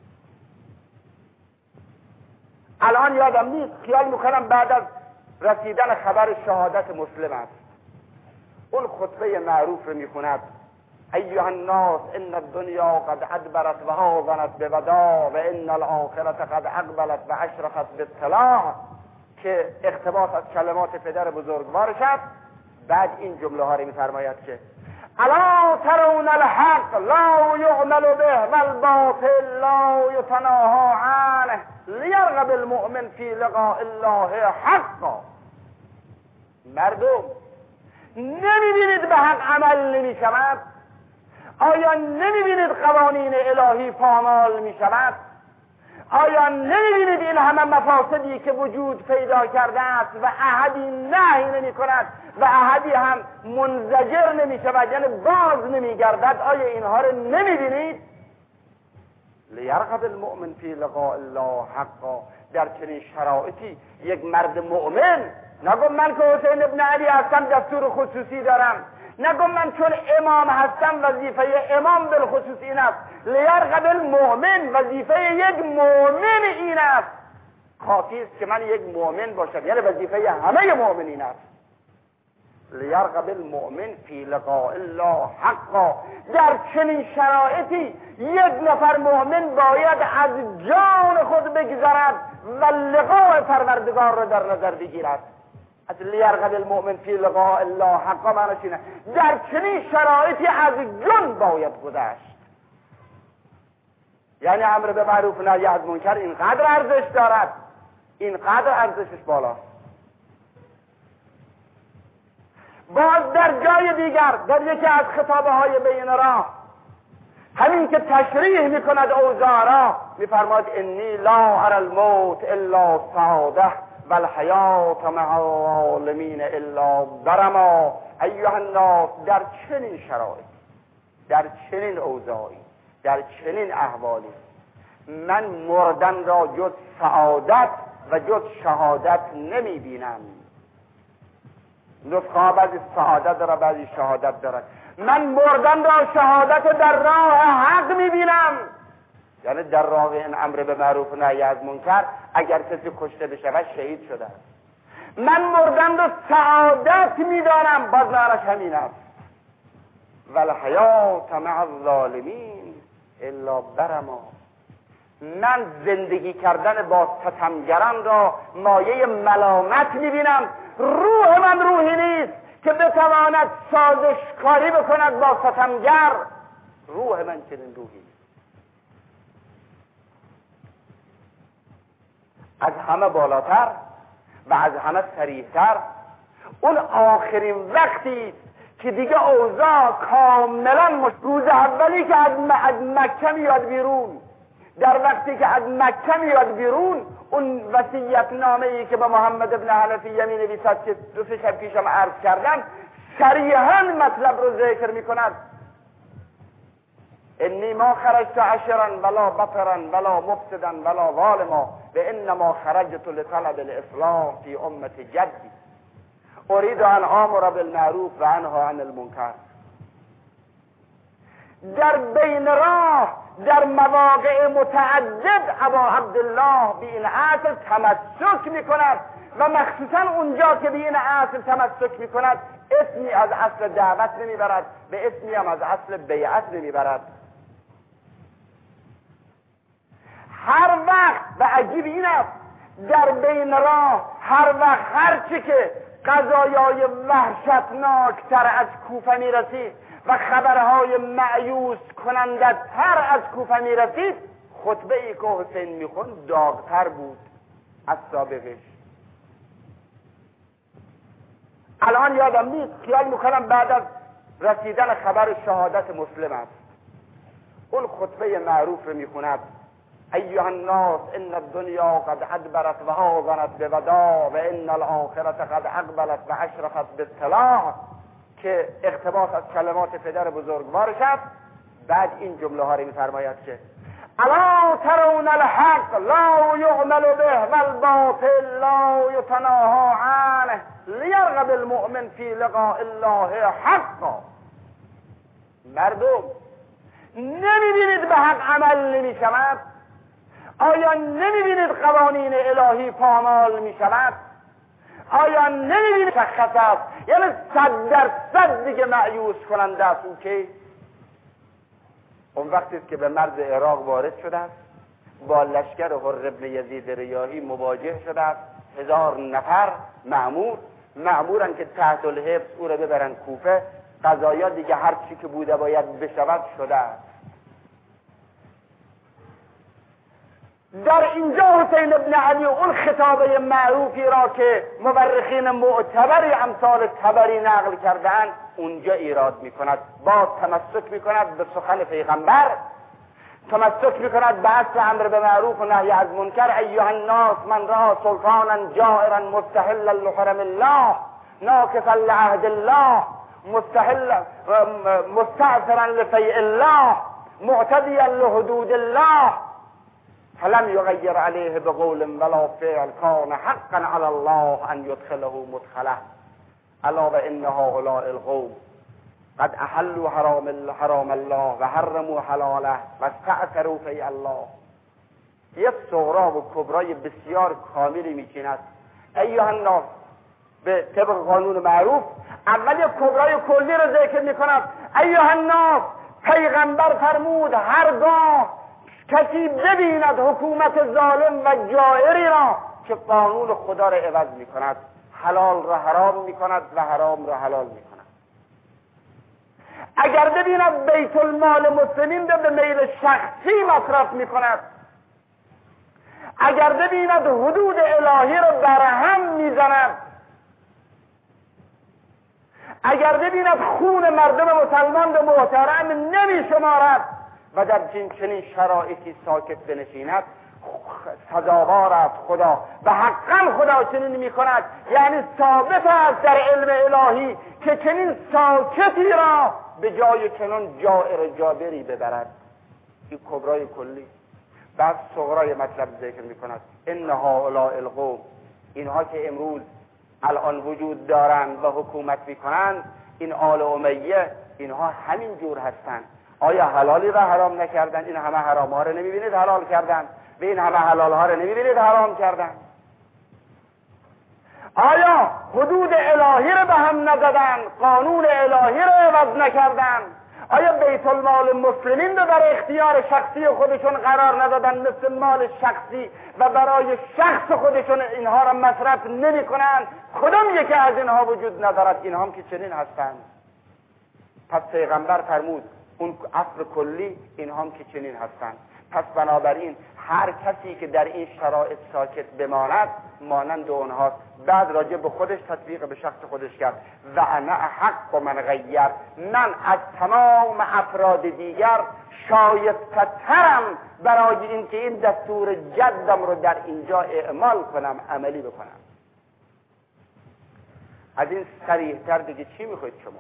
الان یادم نیست، خیال میکنم بعد از رسیدن خبر شهادت مسلم است. اون خطبه معروف رو میخوند: ایها الناس ان الدنیا قد ادبرت و هاضنت بوداع و ان الاخرة قد اقبلت و اشرقت بالطلاع، که اقتباس از کلمات پدر بزرگوارش است. بعد این جمله ها رو میفرماید که الا ترون الحق لا یعمل به والباطل لا یتناهى عنه لیرغب المؤمن فی لقاء الله حقا. مردم نمیبینید به حق عمل نمیشود؟ آیا نمیبینید قوانین الهی پامال میشود؟ آیا نمیبینید این همه مفاسدی که وجود پیدا کرده است و احدی نهی نمی کند و احدی هم منزجر نمی شود، یعنی باز نمی گردد؟ آیا اینها رو نمیبینید؟ لیرغب المؤمن فی لقاء الله حقا. در چنین شرایطی یک مرد مؤمن، نگم من که حسین ابن علی هستم دستور خصوصی دارم، نگم من چون امام هستم وظیفه امام بالخصوص این است، لیرغب المؤمن وظیفه یک مؤمن این است. کافی است که من یک مؤمن باشم، یعنی وظیفه همه مؤمنین است. لیرغب المؤمن فی لقاء الله حقا. در چنین شرایطی یک نفر مؤمن باید از جان خود بگذرد و لقاء پروردگار را در نظر بگیرد. از لیرغب المؤمن فی لقاء الله حقا معنیش اینه در چنین شرایطی از جان باید گذشت. یعنی امر به معروف نهی از منکر اینقدر ارزش دارد، اینقدر ارزشش بالاست. باز در جای دیگر در یکی از خطابه های بین راه همین که تشریح میکند اوضاع را میفرماید انی لا اری الموت الا سعاده و الحیات مع العالمین الا برما. ایها الناس، در چنین شرایط، در چنین اوضاعی، در چنین احوالی من مردن را جز سعادت و جز شهادت نمی بینم. نسخه بعضی سعادت داره، بعضی شهادت داره. من مردن را شهادت در راه حق می بینم، یعنی در راه این امر به معروف و نهی از منکر اگر کسی کشته بشه شهید شده. من مردن را سعادت می دانم، باز معنیش همین است. والحیات مع الظالمین الا برما. من زندگی کردن با ستمگران را مایه ملامت میبینم. روح من روحی نیست که بتواند سازشکاری بکند با ستمگر. روح من چنین روحی نیست. از همه بالاتر و از همه سریعتر اون آخرین وقتی که دیگه اوضاع کاملا مش... روز اولی که از مکه میاد بیرون، در وقتی که از مکه میاد بیرون، اون وصیت نامه ای که با محمد ابن حنفیه می نویسد که دو سه شب پیشم عرض کردم، صریحاً مطلب رو ذکر می کند. انی ما خرجت عشرا ولا بطرا ولا مفسدا ولا ظالما و انما خرجت لطلب الاصلاح فی امت جدی اريد ان آمر بالمعروف و انهی عن المنکر. در بین راه در مواقع متعدد ابا عبدالله به این اصل تمسک میکند و مخصوصا اونجا که به این اصل تمسک میکند اسمی از اصل دعوت نمیبرد به اسمی هم از اصل بیعت نمیبرد. هر وقت و عجیب این است در بین راه هر وقت هرچی که قضایای وحشتناکتر از کوفه میرسید و خبرهای مأیوس کننده تر از کوفه میرسید خطبه ای که حسین میخوند داغتر بود از سابقش. الان یادم نیست، خیال میکنم بعد از رسیدن خبر شهادت مسلم است. اون خطبه معروف رو میخوند: ایها الناس ان الدنیا قد ادبرت و هاضنت بوداع و ان الاخرة قد اقبلت و اشرفت بالطلاع، که اقتباس از کلمات پدر بزرگوارش است. بعد این جمله ها رو میفرماید که الا ترون الحق لا یعمل به والباطل لا یتناهى عنه لیرغب المؤمن فی لقاء الله حقا. مردم نمیبینید به حق عمل نمیشود؟ آیا نمیبینید قوانین الهی پامال میشود؟ آیا نمیبینید شخص است؟ یعنی صد در صد دیگه مأیوس کننده است. اون که اون وقتی که به مرز عراق وارد شده است، با لشکر حر ابن یزید ریاحی مواجه شده است، هزار نفر مأمور مأمورن که تحت الحبس او را ببرن کوفه. قضایا دیگه هر چی که بوده باید بشود شده است. در اینجا حسین ابن علی اون خطابه معروفی را که مورخین معتبری امثال طبری نقل کردن اونجا ایراد میکند، باز تمسک میکند به سخن پیغمبر، تمسک میکند به اصل امر به معروف و نهی از منکر. ایها الناس من را سلطانا جائرا مستحلا لحرم الله ناکثا لعهد الله مستحلا مستعثرا لفیء الله معتدیا لحدود الله فلم یغیر علیه بقول ولا فعل کان حقا علی الله ان یدخله مدخله الا و ان هؤلاء القوم قد احلوا حرام حرام الله و حرموا حلاله و استأثروا فی الله. یک صغرا و کبرای بسیار کاملی میچیند. ایها الناس به طبق قانون معروف اول یک کبرای کلی رو ذکر میکند. ایها الناس، پیغمبر فرمود هرگاه کسی ببیند حکومت ظالم و جائری را که قانون خدا را عوض میکند، حلال را حرام میکند و حرام را حلال میکند، اگر ببیند بیت المال مسلمین را به میل شخصی مصرف میکند، اگر ببیند حدود الهی را برهم میزند، اگر ببیند خون مردم مسلمان را محترم نمیشمارد و در چنین شرایطی ساکت بنشیند، سزاوار است خدا و حقا خدا چنین میکند. یعنی ثابت است در علم الهی که چنین ساکتی را به جای چنان جائر جابری ببرد. این کبرای کلی. بعد صغرای مطلب ذکر میکند: ان هؤلاء القوم، اینها که امروز الان وجود دارند و حکومت میکنند، این آل امیه، اینها همین جور هستند. آیا حلالی را حرام نکردن؟ این همه حرام ها را نمیبینید حلال کردن؟ و این همه حلال ها را نمیبینید حرام کردن؟ آیا حدود الهی را به هم نزدن؟ قانون الهی را عوض نکردن؟ آیا بیت المال مسلمین را در اختیار شخصی خودشون قرار ندادن مثل مال شخصی و برای شخص خودشون اینها را مصرف نمی کنن؟ کدام یکی از اینها وجود ندارد؟ اینها هم که چنین هستند. پس پیغمبر فرمود اون اصل کلی، اینها هم که چنین هستند. پس بنابراین هر کسی که در این شرایط ساکت بماند مانند اونهاست. بعد راجع به خودش تطبیق به شخص خودش کرد: و انا حق و من غیر، من از تمام افراد دیگر شایسته-ترم برای اینکه این دستور جدم رو در اینجا اعمال کنم، عملی بکنم. از این صریح‌تر دیگه چی میخواید شما؟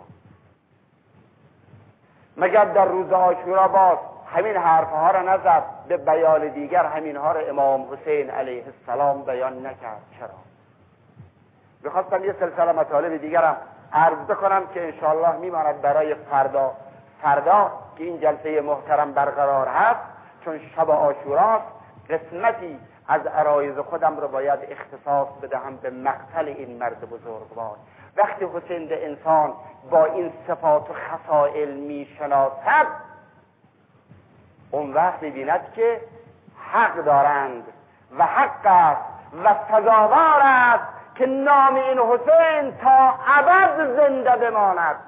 مگر در روز عاشورا باز همین حرفها را نزد، به بیان دیگر همینها را امام حسین علیه السلام بیان نکرد؟ چرا؟ بخواستم یه سلسله مطالب دیگرم عرض بکنم که انشاءالله میماند برای فردا فردا که این جلسه محترم برقرار هست، چون شب عاشوراست. قسمتی از عرایض خودم رو باید اختصاص بدهم به مقتل این مرد بزرگوار. وقتی حسین به انسان با این صفات و خصائل میشناسد، اون وقت میبیند که حق دارند و حق است و سزاوار است که نام این حسین تا ابد زنده بماند.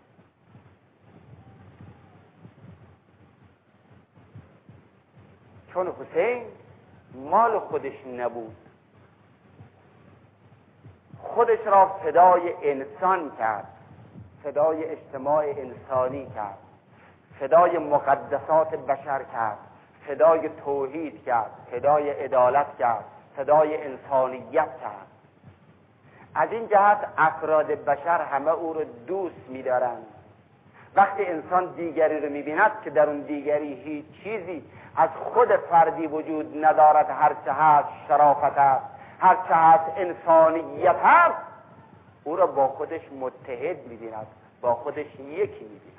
چون حسین مال خودش نبود، خودش را فدای انسان کرد، فدای اجتماع انسانی کرد، فدای مقدسات بشر کرد، فدای توحید کرد، فدای عدالت کرد، فدای انسانیت کرد. از این جهت افراد بشر همه او رو دوست می‌دارند. وقتی انسان دیگری رو می‌بیند که در اون دیگری هیچ چیزی از خود فردی وجود ندارد، هرچه هست شرافت است، هرچه هست انسانیت است، او را با خودش متحد می‌بیند، با خودش یکی می‌بیند.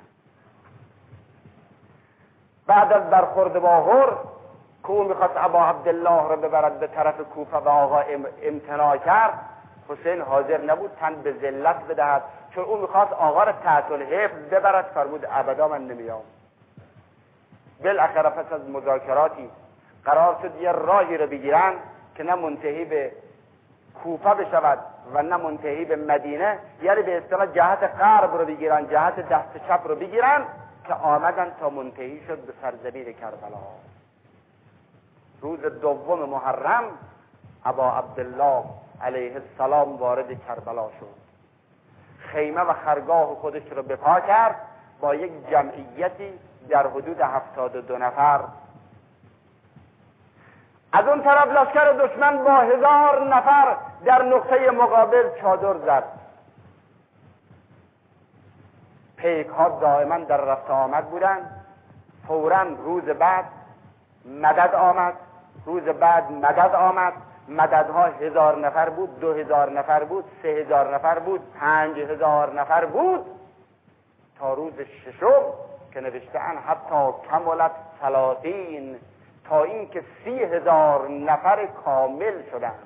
بعد از برخورد با هر که او می‌خواست ابا عبدالله را ببرد به طرف کوفه و آقا امتناع کرد، حسین حاضر نبود تن به ذلت بدهد، چون او می‌خواست آقا را تحت الحفظ ببرد. فرمود ابدا من نمیام. بالاخره پس از مذاکراتی قرار شد یه راهی رو بگیرن که نه منتهی به کوفه بشود و نه منتهی به مدینه، یعنی به اصطلاح جهت غرب رو بگیرن، جهت دست چپ رو بگیرن، که آمدن تا منتهی شد به سرزمین کربلا. روز دوم محرم ابا عبدالله علیه السلام وارد کربلا شد، خیمه و خرگاه خودش رو به پا کرد با یک جمعیتی در حدود هفتاد و دو نفر. از اون طرف لشکر دشمن با هزار نفر در نقطه مقابل چادر زد. پیک ها دائما در رفت آمد بودند. فوراً روز بعد مدد آمد، روز بعد مدد آمد. مددها هزار نفر بود، دو هزار نفر بود، سه هزار نفر بود، پنج هزار نفر بود، تا روز ششم که نوشته‌اند حتی کملت ثلاثین، تا این که سی هزار نفر کامل شدند.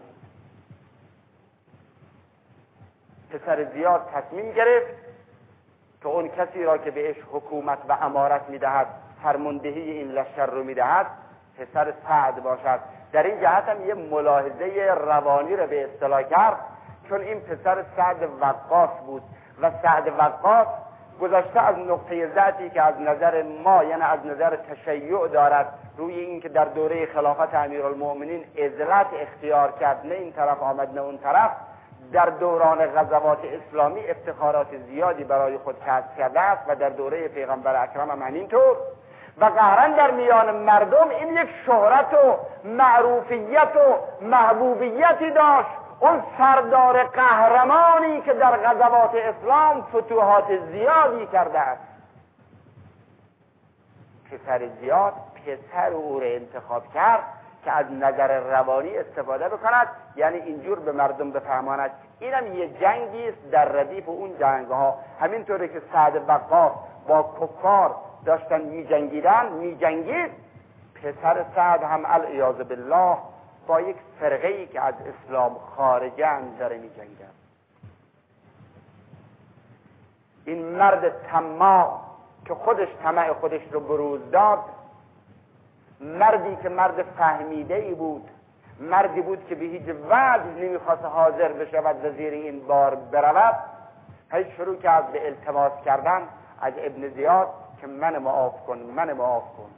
پسر زیاد تصمیم گرفت که اون کسی را که بهش حکومت و امارت میدهد، فرماندهی این لشکر رو میدهد، پسر سعد باشد. در این جهت هم یه ملاحظه روانی رو به اصطلاح کرد، چون این پسر سعد وقاص بود و سعد وقاص گذشته از نقطه ضعفی که از نظر ما، یعنی از نظر تشیع دارد، روی این که در دوره خلافت امیرالمؤمنین عزلت اختیار کرد، نه این طرف آمد نه اون طرف، در دوران غزوات اسلامی افتخارات زیادی برای خود کسب کرده است و در دوره پیغمبر اکرم هم همینطور، و قهرن در میان مردم این یک شهرت و معروفیت و محبوبیتی داشت. اون سردار قهرمانی که در غزوات اسلام فتوحات زیادی کرده است. پسر زیاد پسر او را انتخاب کرد که از نظر روانی استفاده بکند، یعنی اینجور به مردم بفهماند. اینم یه جنگی است در ردیف اون جنگ ها. همینطوره که سعد وقاص با کفار داشتن می جنگیدن می جنگید، پسر سعد هم العیاذ بالله با یک فرقه‌ای که از اسلام خارجند داره می جنگد. این مرد طماع که خودش طمع خودش رو بروز داد، مردی که مرد فهمیده‌ای بود، مردی بود که به هیچ وجه نمیخواست حاضر بشود و زیر این بار برود، هی شروع کرد به التماس کردن از ابن زیاد که من معاف کن، من معاف کن.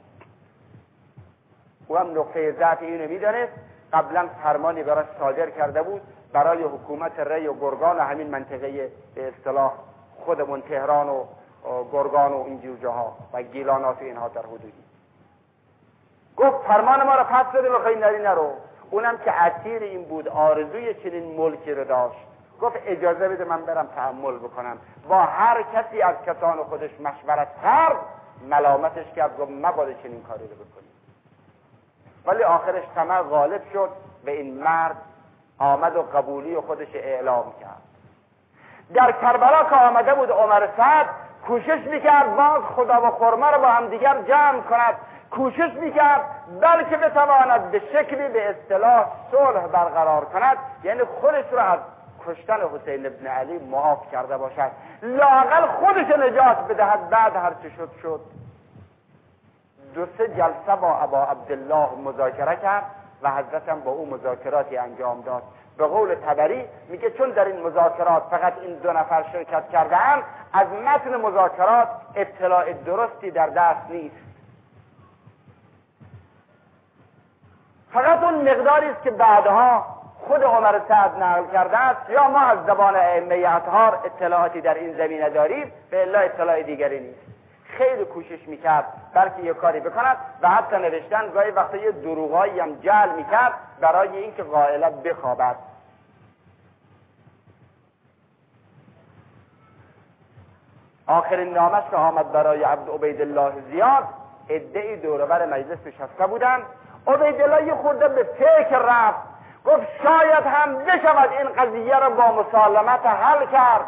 او هم نقطه ضعف اینو میدانست، قبلا فرمانی براش صادر کرده بود برای حکومت ری و گرگان و همین منطقه به اصطلاح خودمون تهران و گرگان و اینجور جاها و گیلانات و اینها در حدودی. گفت فرمان ما را پس بده، بخوای نری نرو. اونم که اسیر این بود، آرزوی چنین ملکی رو داشت، گفت اجازه بده من برم تحمل بکنم. با هر کسی از کسان خودش مشورت کرد، ملامتش کرد، گفت مبادا چنین کاری رو بکنی. ولی آخرش طمع غالب شد و این مرد آمد و قبولی خودش اعلام کرد. در کربلا که آمده بود عمر سعد کوشش میکرد باز خدا و خرما رو با هم دیگر جمع کند کوشش میکرد بلکه بتواند به شکلی به اصطلاح صلح برقرار کند، یعنی خودش رو از کشتن حسین ابن علی معاف کرده باشد، لااقل خودش نجات بدهد. بعد هر چه شد شد. دو سه جلسه با ابا عبدالله مذاکره کرد و حضرت هم با او مذاکراتی انجام داد. به قول طبری میگه چون در این مذاکرات فقط این دو نفر شرکت کرده‌اند، از متن مذاکرات اطلاع درستی در دست نیست. فقط اون مقداری است که بعدها خود عمر سعد نقل کرده است یا ما از زبان ائمه اطهار اطلاعاتی در این زمینه داریم، به الا اطلاع دیگری نیست. خیلی کوشش میکرد بلکه یه کاری بکند و حتی نوشتن گاهی وقتا یه دروغایی هم جعل میکرد برای اینکه قائله بخوابد. آخرین نامش که آمد برای عبد عبیدالله زیاد، عده‌ای دور بر مجلس نشسته بودند. عبیدالله یه خورده به فکر رفت، گفت شاید هم بشود این قضیه را با مسالمت حل کرد.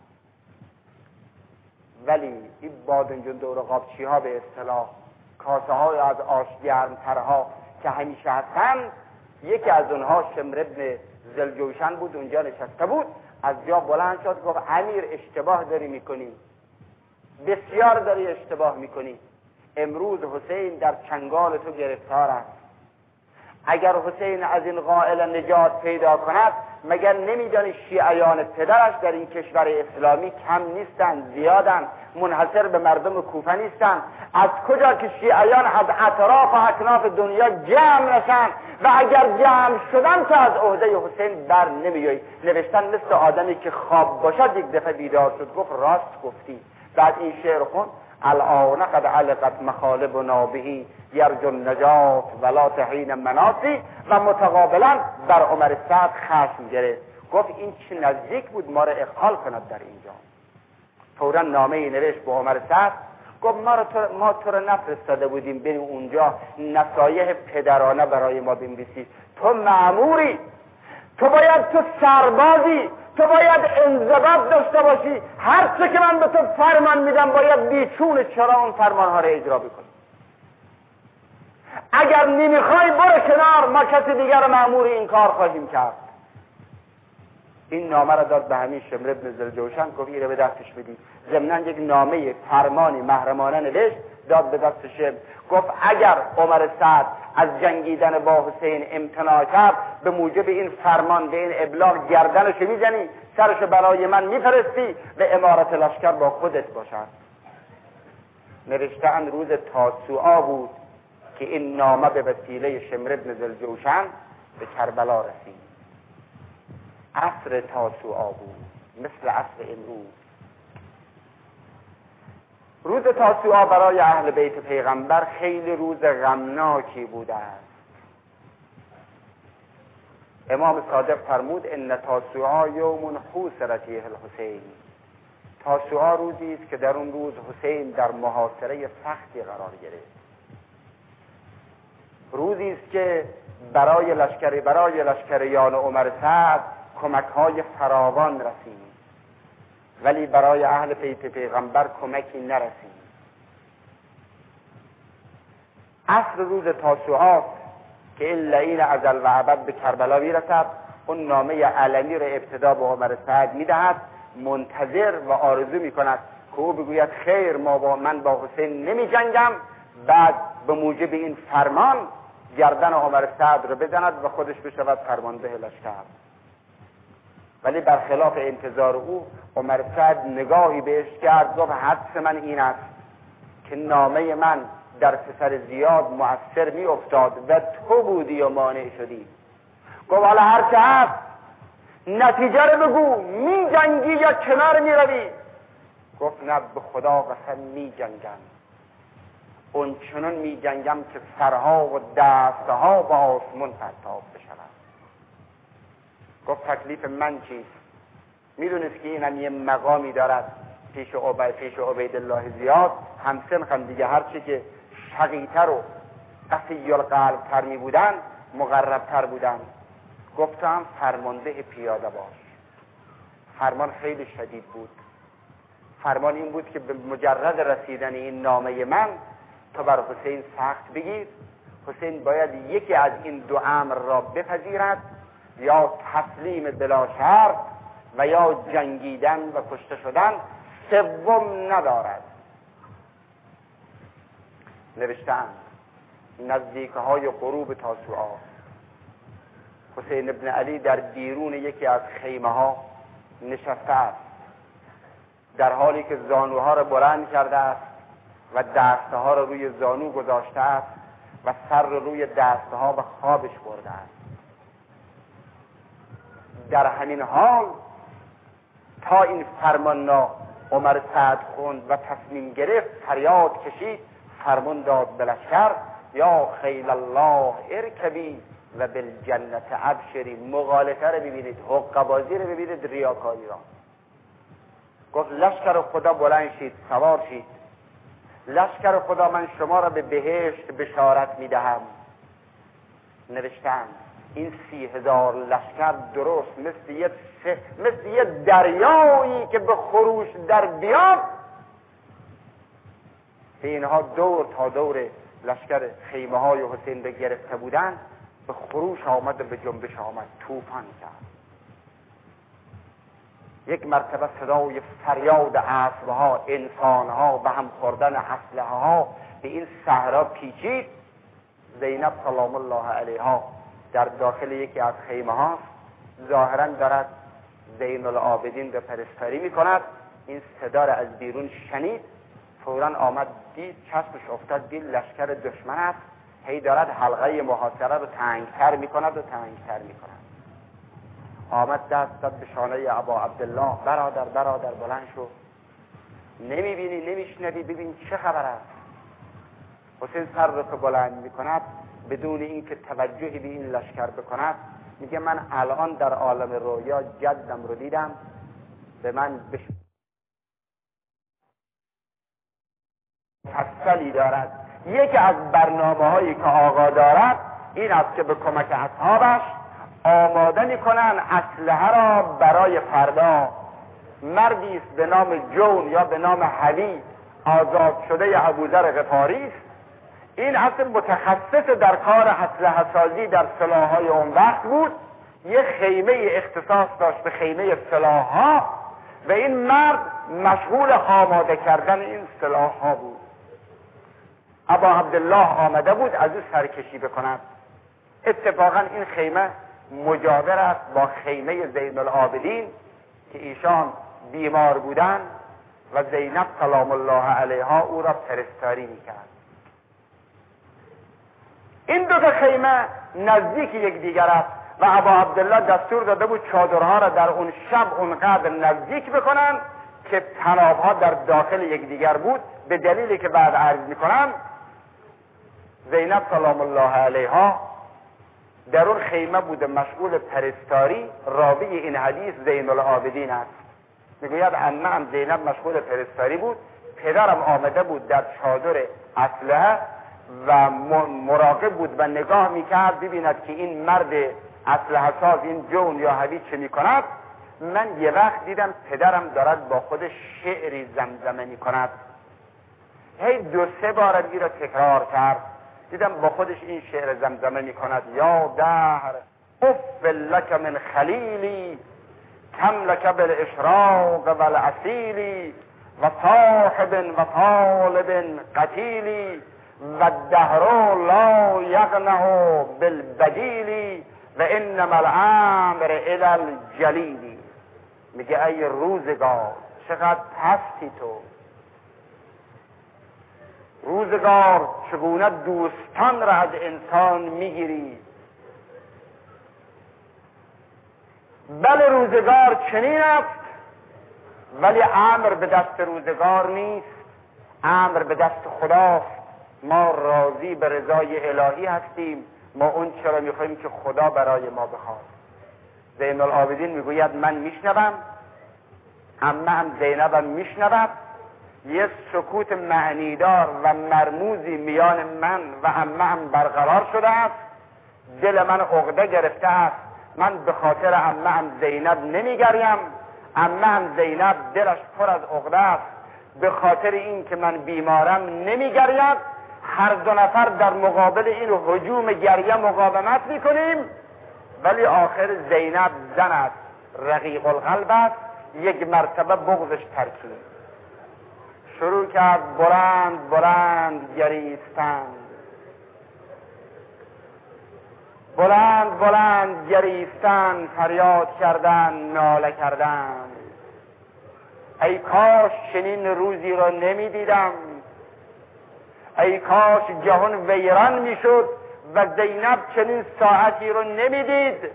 ولی این بادنجون دور قابچی ها به اصطلاح کاسه های از آش گرمترها که همیشه هستند، یکی از اونها شمر ابن ذوالجوشن بود، اونجا نشسته بود. از جا بلند شد گفت امیر اشتباه داری میکنی، بسیار داری اشتباه میکنی. امروز حسین در چنگال تو گرفتار است. اگر حسین از این قائله نجات پیدا کند، مگر نمیدانی شیعیان پدرش در این کشور اسلامی کم نیستند، زیادند، منحصر به مردم کوفه نیستند. از کجا که شیعیان از اطراف و اکناف دنیا جمع نشن و اگر جمع شدن تو از عهده حسین بر نمیایی. نوشتن مثل آدمی که خواب باشد یک دفعه بیدار شد. گفت راست گفتی. بعد این شعر خون: الان قد علقت مخالبنا بهی یرجو النجات ولا تحین مناسی. و متقابلا بر عمر سعد خشم گرفت، گفت این چه نزدیک بود ما را اخحال کند در اینجا. فورا نامه نوشت به عمر سعد، گفت ما, را تو ما تو را نفرستاده بودیم بریم اونجا نصایح پدرانه برای ما بنویسی. تو مأموری، تو باید تو سربازی، تو باید انضباط داشته باشی. هر چه که من به تو فرمان میدم باید بیچون چرا اون فرمان ها را اجرا بکنی. اگر نمیخوای برو کنار، ما کسی دیگر مأمور این کار خواهیم کرد. این نامه را داد به همین شمر ابن ذوالجوشن، گفت این را به دستش بدی. ضمناً یک نامه فرمانی محرمانه نوشت داد به دست شمر. گفت اگر عمر سعد از جنگیدن با حسین امتناع کرد، به موجب این فرمان به این ابلاغ گردنشو میزنی، سرشو برای من میفرستی و امارت لشکر با خودت باشد. نوشته‌اند روز تاسوعا بود که این نامه به وسیله شمر ابن ذوالجوشن به کربلا رسید. عصر تاسوعا بود، مثل عصر امروز. روز تاسوعا برای اهل بیت پیغمبر خیلی روز غمناکی بوده است. امام صادق فرمود: ان تاسوعا یوم حوصرت فیه الحسین. تاسوعا روزی است که در اون روز حسین در محاصره سختی قرار گرفت. روزی است که برای لشکر برای لشکریان عمر سعد کمک‌های فراوان رسید، ولی برای اهل بیت پیغمبر کمکی نرسید. عصر روز تاسوعا که این لعین ازل و ابد به کربلا میرسد، اون نامه علنی را ابتدا به عمر سعد میدهد، منتظر و آرزو میکند که او بگوید خیر ما با من با حسین نمی جنگم. بعد به موجب این فرمان گردن عمر سعد رو بزند و خودش بشود فرمانده لشکر. ولی برخلاف انتظار او عمر سعد نگاهی بهش کرد، گفت حدس من این است که نامه من در پسر زیاد مؤثر می افتاد و تو بودی و مانع شدی. گفت حالا هر چه هست نتیجه رو بگو، می جنگی یا کنار می روی؟ گفت نه، به خدا قسم می جنگم، اون چنان می جنگم که سرها و دستها با آسمان پرتاب بشود. گفت تکلیف من چیست؟ میدونست که اینم یه مقامی دارد پیش عبید پیش عبیدالله زیاد، همسن هم دیگه، هرچی که شقی‌تر و قسی القلب تر می بودن مقرب تر بودن. گفتم فرمانده پیاده باش. فرمان خیلی شدید بود. فرمان این بود که به مجرد رسیدن این نامه من تو بر حسین سخت بگیر. حسین باید یکی از این دو امر را بپذیرد، یا تسلیم بلا شرط و یا جنگیدن و کشته شدن، سوم ندارد. نوشتن نزدیکه های غروب تاسوعا حسین ابن علی در بیرون یکی از خیمه ها نشسته است، در حالی که زانوها را بلند کرده است و دستها را روی زانو گذاشته است و سر روی دستها به خوابش برده است. در همین حال تا این فرمان عمر سعد خوند و تصمیم گرفت، فریاد کشید، فرمان داد به لشکر: یا خیل الله ارکبی و بالجنت ابشری. مغالطه رو ببینید، حقه‌بازی رو ببینید، ریاکاری را. گفت لشکر خدا بلند شید، سوار شید. لشکر خدا من شما را به بهشت بشارت میدهم. نوشتن این سی هزار لشکر درست مثل یه مثل یه دریایی که به خروش در بیاد، که اینها دور تا دور لشکر خیمه های حسین به گرفته بودن، به خروش آمد و به جنبش آمد، طوفان کرد. یک مرتبه صدای فریاد اسبها، انسانها به هم خوردن اسلحه ها به این صحرا پیچید. زینب سلام الله علیها در داخل یکی از خیمه ها ظاهرا دارد زین العابدین به پرستاری می کند. این صدا را از بیرون شنید، فوراً آمد، دید، چشمش افتاد، دید لشکر دشمن است، هی دارد حلقه محاصره رو تنگتر می کند و تنگتر می کند. آمد دست داد به شانه ابا عبدالله: برادر برادر بلند شو، نمی بینی نمی شنوی، ببین چه خبر است. حسین سر رو که بلند می کند بدون اینکه توجهی به این لشکر بکند، میگه من الان در عالم رویا جدم رو دیدم، به من بش فصلی دارد. یکی از برنامه هایی که آقا دارد این است که به کمک اصحابش آماده میکنن اسلحه را برای فردا. مردی است به نام جون یا به نام حلی، آزاد شده ابوذر غفاری است. این اصل متخصص در کار اسلحه سازی در سلاح‌های اون وقت بود. یه خیمه اختصاص داشت به خیمه سلاح‌ها و این مرد مشغول آماده کردن این سلاح‌ها بود. ابا عبدالله آمده بود از او سرکشی بکند. اتفاقا این خیمه مجاور است با خیمه زین العابدین که ایشان بیمار بودند و زینب سلام الله علیها او را پرستاری میکرد. این دو تا خیمه نزدیک یک دیگر است و ابا عبدالله دستور داده بود چادرها را در اون شب اونقدر نزدیک بکنن که طنابها در داخل یک دیگر بود، به دلیلی که بعد عرض میکنم. زینب سلام الله علیها در اون خیمه بوده مشغول پرستاری. راوی این حدیث زین العابدین است، میگوید عمه‌ام زینب مشغول پرستاری بود، پدرم آمده بود در چادر اسلحه و مراقب بود و نگاه میکرد ببیند که این مرد اسلحه ساز، این جون یا حبیب چه میکند. من یه وقت دیدم پدرم دارد با خود شعری زمزمه میکند، هی دو سه بار این را تکرار کرد. دیدم با خودش این شعر زمزمه میکند: یا دهر اف لک من خلیلی کم لک بالاشراق والاصیلی و صاحب و طالب قتیلی و دهر لا یغنه بالبدیلی و انما الامر الی الجلیلی. میگه ای روزگار چقدر پستی تو، روزگار چگونه دوستان را از انسان میگیری. بله روزگار چنین است، ولی امر به دست روزگار نیست، امر به دست خداست. ما راضی به رضای الهی هستیم، ما اون چرا میخوایم که خدا برای ما بخواد. زین العابدین میگوید من میشنوم، اما هم زینبم میشنود. یه سکوت معنیدار و مرموزی میان من و عمه هم برقرار شده است. دل من عقده گرفته است، من به خاطر عمه هم زینب نمیگریم، عمه هم زینب دلش پر از عقده است، به خاطر این که من بیمارم نمیگرید. هر دو نفر در مقابل این هجوم گریه مقاومت میکنیم، ولی آخر زینب زن است، رقیق القلب است، یک مرتبه بغضش ترکید، شروع کرد بلند بلند گریستن، بلند بلند گریستن، فریاد کردن، ناله کردن. ای کاش چنین روزی را نمی دیدم، ای کاش جهان ویران می شد و زینب چنین ساعتی رو نمی دید.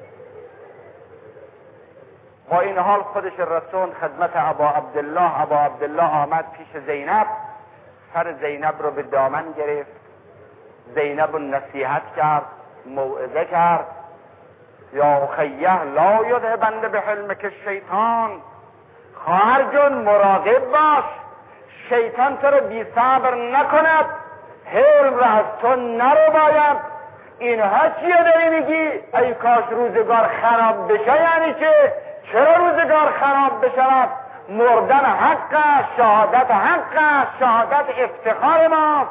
با این حال خودش رسول خدمت ابا عبدالله، ابا عبدالله آمد پیش زینب، سر زینب رو به دامن گرفت، زینب رو نصیحت کرد، موعظه کرد. یا اخیه لا یذهبن بحلمک الشیطان، خواهر جون مراقب باش، شیطان تو رو بی صبر نکند، حلم را از تو نرو باید. اینها چیه داری میگی؟ ای کاش روزگار خراب بشه. یعنی چه؟ چرا روزگار خراب بشود؟ مردن حق است، شهادت حق است، شهادت افتخار ماست.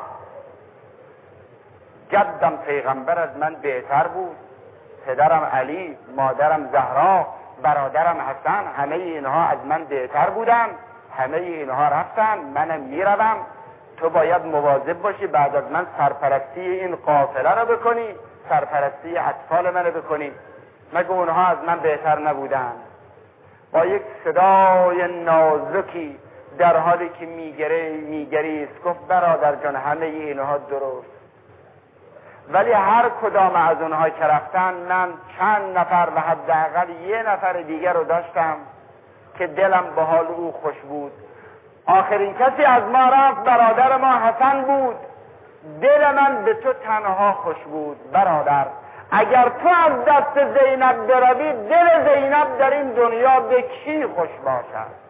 جدم پیغمبر از من بهتر بود، پدرم علی، مادرم زهرا، برادرم حسن، همه اینها از من بهتر بودن، همه اینها رفتن، منم میروم. تو باید مواظب باشی بعد از من سرپرستی این قافله رو بکنی، سرپرستی اطفال من رو بکنی. مگه اونها از من بهتر نبودن؟ با یک صدای نازکی در حالی که میگره میگریست گفت برادر جان همه اینها درست، ولی هر کدام از اونها که رفتن من چند نفر و حداقل یه نفر دیگر رو داشتم که دلم به حال او خوش بود. آخرین کسی از ما رفت برادر ما حسن بود، دل من به تو تنها خوش بود. برادر اگر تو از دست زینب بروی، دل زینب در این دنیا به کی خوش باشد؟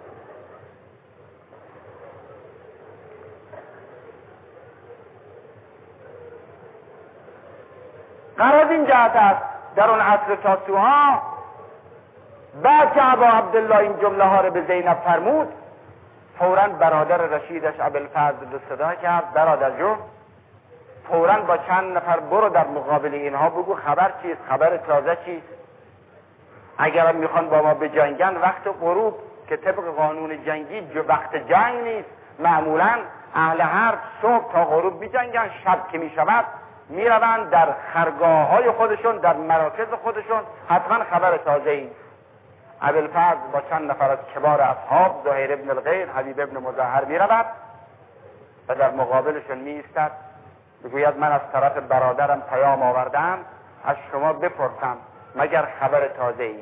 غرض این جهت است در اون عصر تاسوعا بعد که ابا عبدالله این جمله ها رو به زینب فرمود، فوراً برادر رشیدش ابوالفضل رو صدا کرد، برادر جون فوراً با چند نفر برو در مقابل اینها بگو خبر چیست، خبر تازه چیست. اگرم میخوان با ما بجنگن وقت غروب که طبق قانون جنگی جو وقت جنگ نیست، معمولاً اهل حرب صبح تا غروب میجنگن، شب که میشود میروند در خرگاه های خودشون، در مراکز خودشون، حتما خبر تازه ای. ابوالفضل با چند نفر از کبار اصحاب، زهیر ابن الغیر، حبیب ابن مظاهر میرود و در مقابلشون میایستد، میگوید من از طرف برادرم پیام آوردم، از شما بپرسم مگر خبر تازه ای؟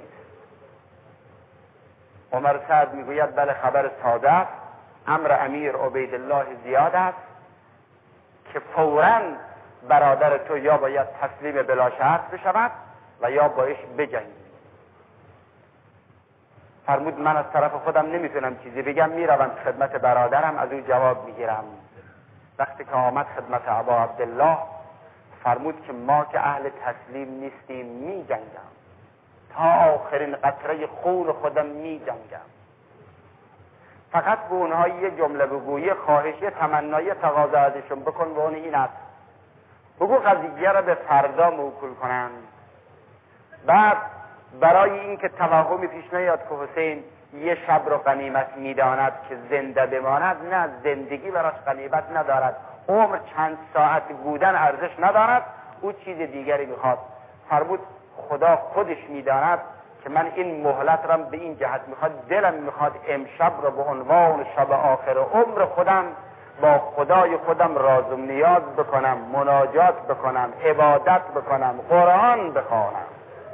عمر سعد میگوید بله خبر تازه است، امر امیر عبیدالله زیاد است که فوراً برادر تو یا باید تسلیم بلا شرط بشود و یا باش بجنگی. فرمود من از طرف خودم نمیتونم چیزی بگم، میروم خدمت برادرم از او جواب میگیرم. وقتی که آمد خدمت ابا عبدالله فرمود که ما که اهل تسلیم نیستیم، میجنگم تا آخرین قطره خون خودم میجنگم. فقط به اونها یه جمله بگویی، خواهشی، تمنایی، تقاضا ازشون بکن و اون این است، بگو قضیه را به فردا موکول کنن. بعد برای اینکه توهمی پیش نیاد که حسین یه شب رو غنیمت میداند که زنده بماند، نه، زندگی براش غنیمت ندارد، عمر چند ساعت بودن ارزش ندارد، او چیز دیگری میخواد. فرمود خدا خودش میداند که من این مهلت را به این جهت میخواد، دلم میخواد امشب رو به عنوان شب آخر عمر خودم با خدای خودم راز و نیاز بکنم، مناجات بکنم، عبادت بکنم، قرآن بخوانم.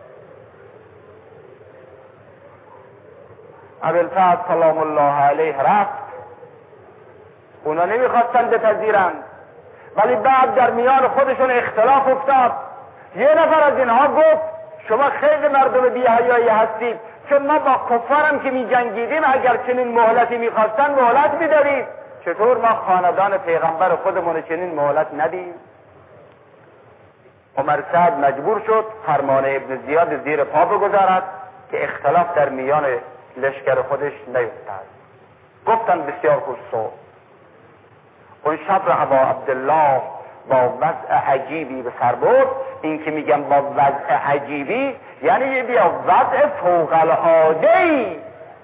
ابوالفضل سلام الله علیه رفت. اونا نمیخواستن بپذیرند، ولی بعد در میان خودشون اختلاف افتاد. یه نفر از اینها گفت شما خیلی مردم بی‌حیایی هستید، چون ما با کفارم که می جنگیدیم اگر چنین مهلتی میخواستن مهلت میدادید، چطور ما خاندان پیغمبر خودمون چنین مهلت ندیم؟ عمر سعد مجبور شد فرمان ابن زیاد زیر پا بگذارد که اختلاف در میان لشکر خودش نیفتد. گفتن بسیار خوش صبح. اون شب رو ابا عبدالله با وضع عجیبی به سر برد. این که میگم با وضع عجیبی یعنی یه بیا وضع فوق العاده‌ای،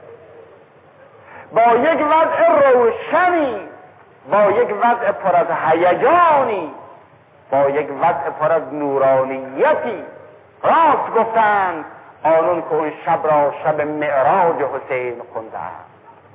با یک وضع روشنی، با یک وضع پر از هیجانی، با یک وضع پر از نورانیتی. راست گفتند آنون که اون شب را شب معراج حسین خوندند.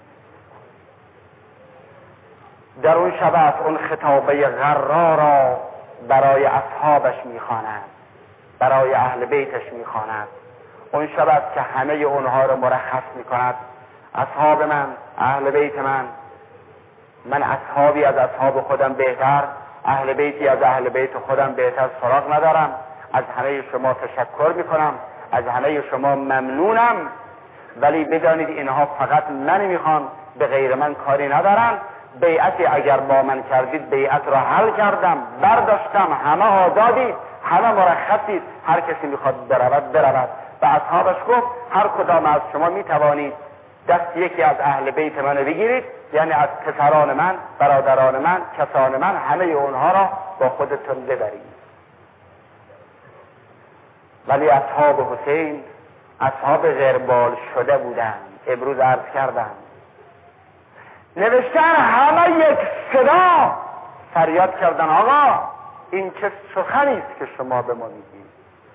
در اون شب است اون خطابه غرا را برای اصحابش میخواند، برای اهل بیتش میخواند. اون شب است که همه اونها رو مرخص میکند. اصحاب من، اهل بیت من، من اصحابی از اصحاب خودم بهتر، اهل بیتی از اهل بیت خودم بهتر سراغ ندارم. از همه شما تشکر میکنم، از همه شما ممنونم، ولی بدانید اینها فقط من میخوان، به غیر من کاری ندارن. بیعتی اگر با من کردید بیعت را حل کردم، برداشتم، همه آزادید، همه مرخصید، هر کسی میخواد برود برود. به اصحابش گفت هر کدام از شما میتوانید دست یکی از اهل بیت من بگیرید، یعنی از پسران من، برادران من، کسان من، همه اونها را با خودتون ببرید. ولی اصحاب حسین اصحاب غربال شده بودند. امروز عرض کردم نوشتن همه یک صدا فریاد کردن آقا این چه سخنی است که شما به ما میگید؟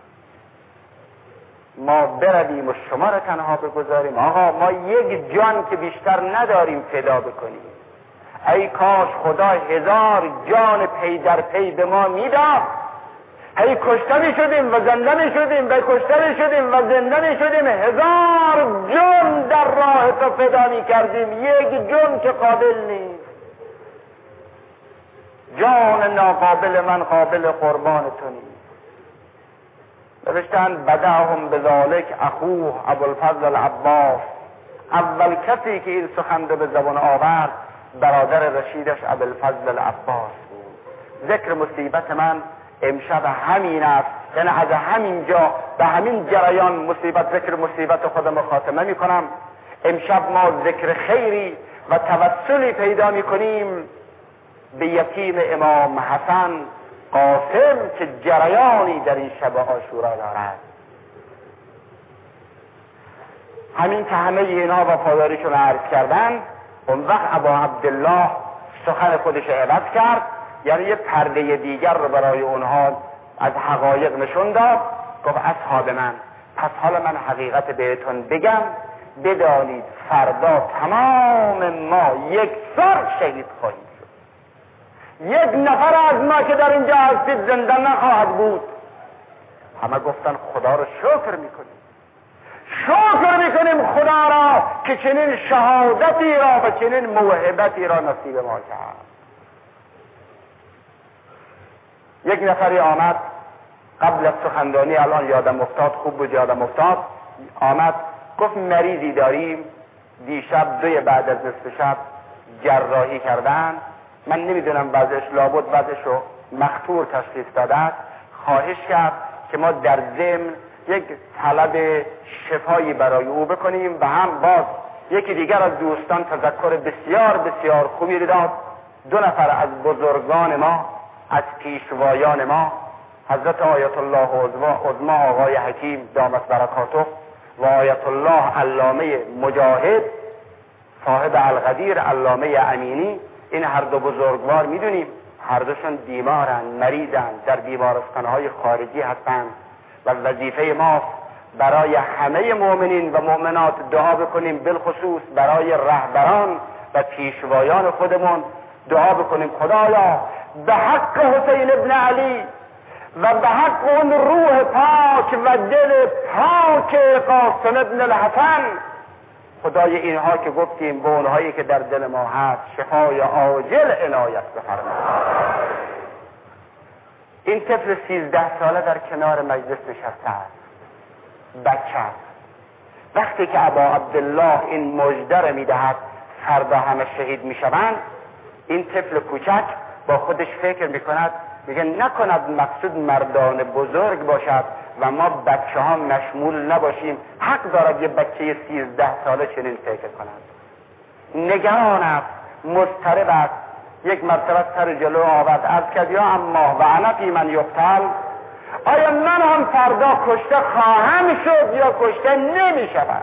ما برویم و شما را تنها بگذاریم؟ آقا ما یک جان که بیشتر نداریم فدا بکنیم. ای کاش خدا هزار جان پی در پی به ما میداد. هی کشته می شدیم و زنده می شدیم و کشته می شدیم و زنده می شدیم، هزار جان در راه تو فدا می کردیم، یک جان که قابل نیست. جان ناقابل من قابل قربان تو نیست. نوشتن بدعهم بذالک اخوه ابوالفضل العباس. اول کسی که این سخن به زبان آورد برادر رشیدش ابوالفضل العباس بود. ذکر مصیبت من امشب همین است، یعنی از همینجا به همین جریان مصیبت ذکر مصیبت خودم خاتمه می کنم. امشب ما ذکر خیری و توسلی پیدا می کنیم به یتیم امام حسن قاسم که جریانی در این شب عاشورا دارد. همین که همه اینا وفاداریشون عرض کردن، اون وقت ابا عبدالله سخن خودش عوض کرد، یعنی یه پرده دیگر رو برای اونها از حقایق نشون داد. گفت اصحاب من، پس حالا من حقیقت بهتون بگم، بدانید فردا تمام ما یک سر شهید خواهیم شد. یک نفر از ما که در اینجا هستید زنده نخواهد بود. همه گفتن خدا رو شکر میکنیم، شکر میکنیم خدا را که چنین شهادتی را و چنین موهبتی را نصیب ما کرد. یک نفری آمد قبل از سخنرانی، الان یادم افتاد، خوب بود یادم افتاد، آمد گفت مریضی داریم، دیشب دوی بعد از نصف شب جراحی کردن، من نمیدونم وضعش، لابد وضعش رو مخطور تشخیص دادن. خواهش کرد که ما در ضمن یک طلب شفایی برای او بکنیم و هم باز یکی دیگر از دوستان تذکر بسیار بسیار خوبی داد. دو نفر از بزرگان ما، از پیشوایان ما، حضرت آیت الله عظما آقای حکیم دامت برکاته و آیت الله علامه مجاهد صاحب القدیر علامه امینی، این هر دو بزرگوار میدونیم هر دوشون بیمارن، مریضن، در بیمارستانهای خارجی هستن و وظیفه ما برای همه مؤمنین و مؤمنات دعا بکنیم، بالخصوص برای رهبران و پیشوایان خودمون دعا بکنیم خدایا به حق حسین ابن علی و به حق اون روح پاک و دل پاک قاسم ابن الحسن، خدای اینها که گفتیم به اونهایی که در دل ما هست شفای عاجل عنایت بفرما. این طفل سیزده ساله در کنار مجلس نشسته است، بچه است. وقتی که ابا عبدالله این مژده میدهد فردا همه شهید میشوند، این طفل کوچک با خودش فکر میکند، میگه نکند مقصود مردان بزرگ باشد و ما بچه ها مشمول نباشیم. حق دارد یه بچه سیزده ساله چنین فکر کند. نگران است، مضطرب است، یک مرتبه سر جلو آورد از کرد یا اما و انا فی من یقتل، آیا من هم فردا کشته خواهم شد یا کشته نمی شود؟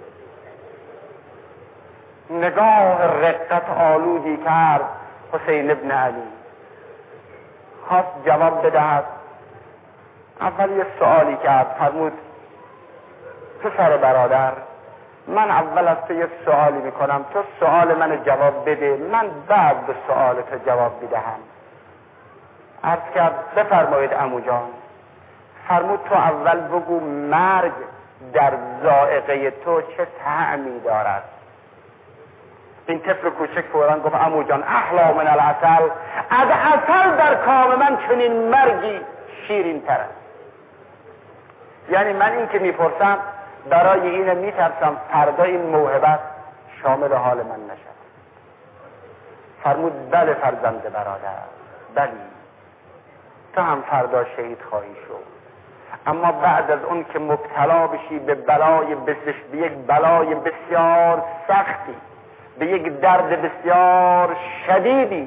نگاه رقت آلودی کرد حسین ابن علی، خواست جواب بدهد. اول یه سوالی کرد، فرمود پسر برادر، من اول از تو یه سوالی میکنم، تو سوال من جواب بده، من بعد به سوال تو جواب بدهم. عرض کرد بفرمایید عمو جان. فرمود تو اول بگو مرگ در ذائقه تو چه طعمی دارد؟ این طفل کوچک فوراً گفت عمو جان احلا من العسل، از عسل در کام من چنین مرگی شیرین تر است. یعنی من این که میپرسم برای این میترسم فردا این موهبت شامل حال من نشد. فرمود بله فرزند برادر، بلی تو هم فردا شهید خواهی شد، اما بعد از اون که مبتلا بشی به بلای بسش به یک بلای بسیار سختی، به یک درد بسیار شدیدی.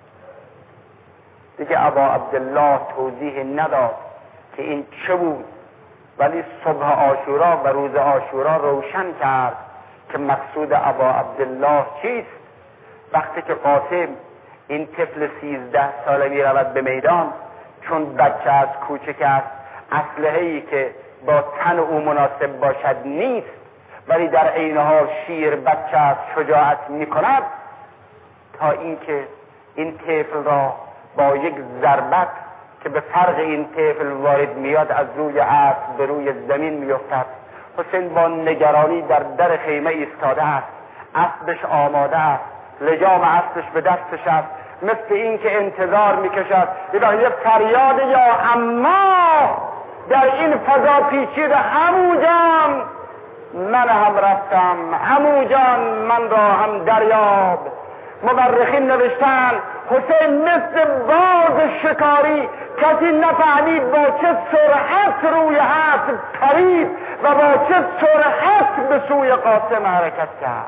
دیگه ابا عبدالله توضیح نداد که این چه بود، ولی صبح عاشورا و روز عاشورا روشن کرد که مقصود ابا عبدالله چیست. وقتی که قاسم این طفل سیزده ساله می رود به میدان، چون بچه از کوچک است، اسلحه‌ای که با تن او مناسب باشد نیست، ولی در عین حال شیر بچه از شجاعت می کند، تا اینکه این طفل را با یک ضربت که به فرق این طفل وارد میاد از روی اسب به روی زمین میافتد. حسین با نگرانی در در خیمه ایستاده است، اسبش آماده است، لجام اسبش به دستش است، مثل این که انتظار میکشد یه فریاد یا اما در این فضا پیچید عمو جان من هم رفتم، عمو جان من را هم دریاب. مورخین نوشتن حسین مثل باز شکاری کسی نفهمید با چه سرعت روی اسب پرید و با چه سرعت به سوی قاسم حرکت کرد.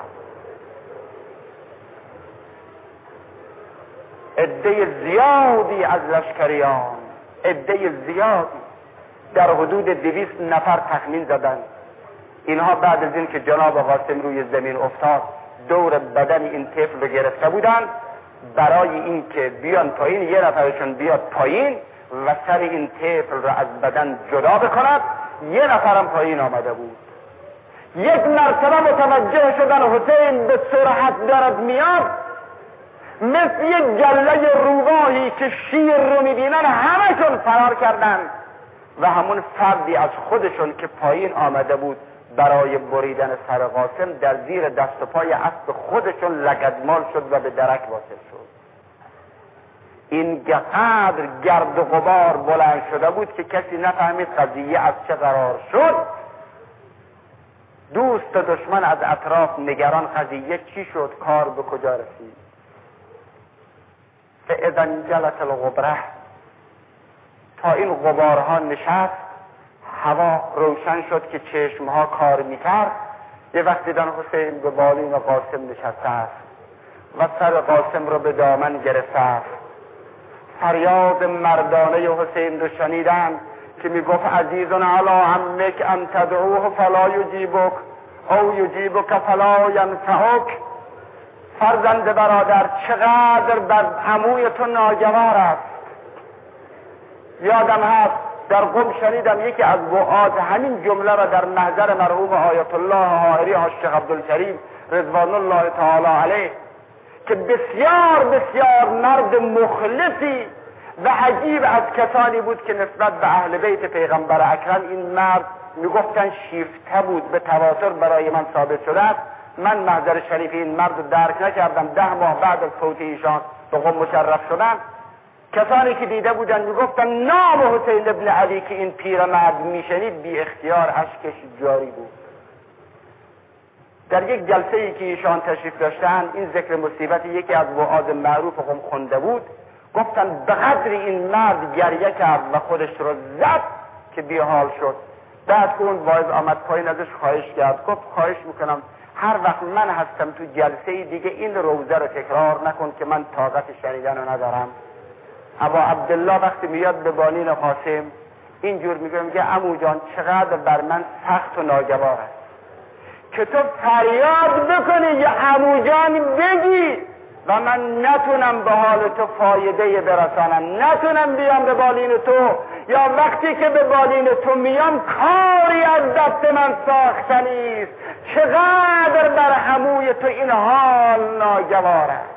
عده زیادی از لشکریان، عده زیادی در حدود دویست نفر تخمین زدند. اینها بعد از این که جناب قاسم روی زمین افتاد دور بدن این طفل رو گرفته بودند برای این که بیان پایین، یه نفرشون بیاد پایین و سر این طفل رو از بدن جدا بکند. یه نفرم پایین آمده بود. یک مرتبه متوجه شدن حسین به سرعت دارد میاد، مثل یک گله روباهی که شیر رو میبینن همشون فرار کردن و همون فردی از خودشون که پایین آمده بود برای بریدن سر قاسم در زیر دست و پای اسب خودشون لگدمال شد و به درک واصل شد. این قدر گرد و غبار بلند شده بود که کسی نفهمید قضیه از چه قرار شد. دوست و دشمن از اطراف نگران قضیه چی شد، کار به کجا رسید. فاذا انجلت الغبره، تا این غبارها نشست، هوا روشن شد که چشمها کار میکرد. یه وقت دیدن حسین به بالین قاسم نشسته است و سر قاسم رو به دامن گرفته است. فریاد مردانه حسین رو شنیدن که میگفت عزیزون علی عمک ان تدعوه فلا یجیبک او یجیبک فلا ینفعک. فرزند برادر چقدر بر عموی تو ناگوار است. یادم هست در قم شنیدم یکی از وعات همین جمله را در محضر مرحوم آیت الله حائری حاج عبدالکریم رضوان الله تعالی علیه که بسیار بسیار مرد مخلصی و عجیب از کسانی بود که نسبت به اهل بیت پیغمبر اکرم این مرد میگفتن شیفته بود، به تواتر برای من ثابت شده است. من محضر شریف این مرد درک نکردم. ده ماه بعد از فوت ایشان به قم مشرف شدن، کسانی که دیده بودن میگفتن نام حسین ابن علی که این پیرمرد میشنید بی اختیار اشکش جاری بود. در یک جلسه ای که ایشان تشریف داشتن این ذکر مصیبت یکی از وعاظ معروف قم خونده بود. گفتن به قدر این مرد گریه کرد و خودش رو زد که بیحال شد. بعد که اون واعظ آمد پایین ازش خواهش کرد، گفت خواهش میکنم هر وقت من هستم تو جلسه دیگه این روزه رو تکرار نکن که من طاقت شنیدن رو ندارم. ابا عبدالله وقتی میاد به بالین قاسم اینجور میگه، میگه عمو جان چقدر بر من سخت و ناگوار است که تو فریاد بکنی یا عمو جان بگی و من نتونم به حال تو فایده برسانم، نتونم بیام به بالین تو، یا وقتی که به بالین تو میام کاری از دست من ساخته نیست. چقدر بر عموی تو این حال ناگوار است.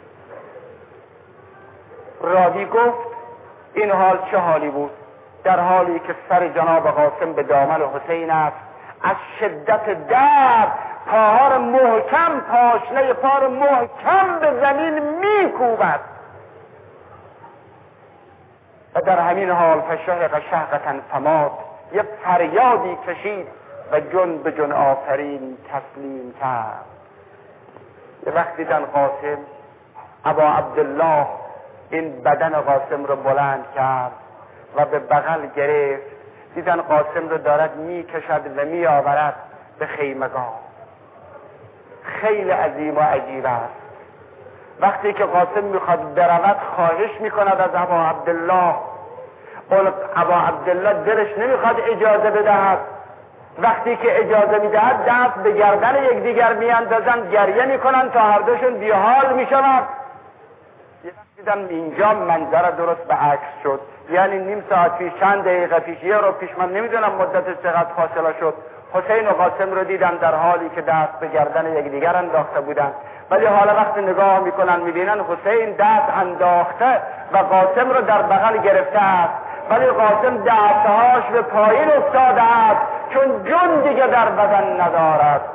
راوی گفت این حال چه حالی بود؟ در حالی که سر جناب قاسم به دامن حسین است، از شدت درد پاها را محکم، پاشنه پا را محکم به زمین میکوبد و در همین حال فشهق شهقة فمات، یک فریادی کشید و جن به جن آفرین تسلیم کرد. یه وقت دیدن قاسم، ابا عبدالله این بدن قاسم رو بلند کرد و به بغل گرفت. دیدن قاسم رو دارد میکشد و میآورد به خیمگاه. خیلی عظیم و عجیب است. وقتی که قاسم میخواد برود خواهش میکند از ابا عبدالله، اون ابا عبدالله دلش نمیخواد اجازه بدهد. وقتی که اجازه میدهد دست به گردن یکدیگر میاندازند، گریه میکنند تا هر دوشون بیحال میشوند. یه وقت دیدم اینجا منظره درست به عکس شد، یعنی نیم ساعت پیش، چند دقیقه پیش، یه رو پیش، من نمیدونم مدتش چقدر فاصله شد، حسین و قاسم رو دیدم در حالی که دست به گردن یکدیگر انداخته بودند. ولی حالا وقتی نگاه میکنن میبینن حسین دست انداخته و قاسم رو در بغل گرفته است، ولی قاسم دستهاش به پایین افتاده است چون جون دیگه در بدن ندارد.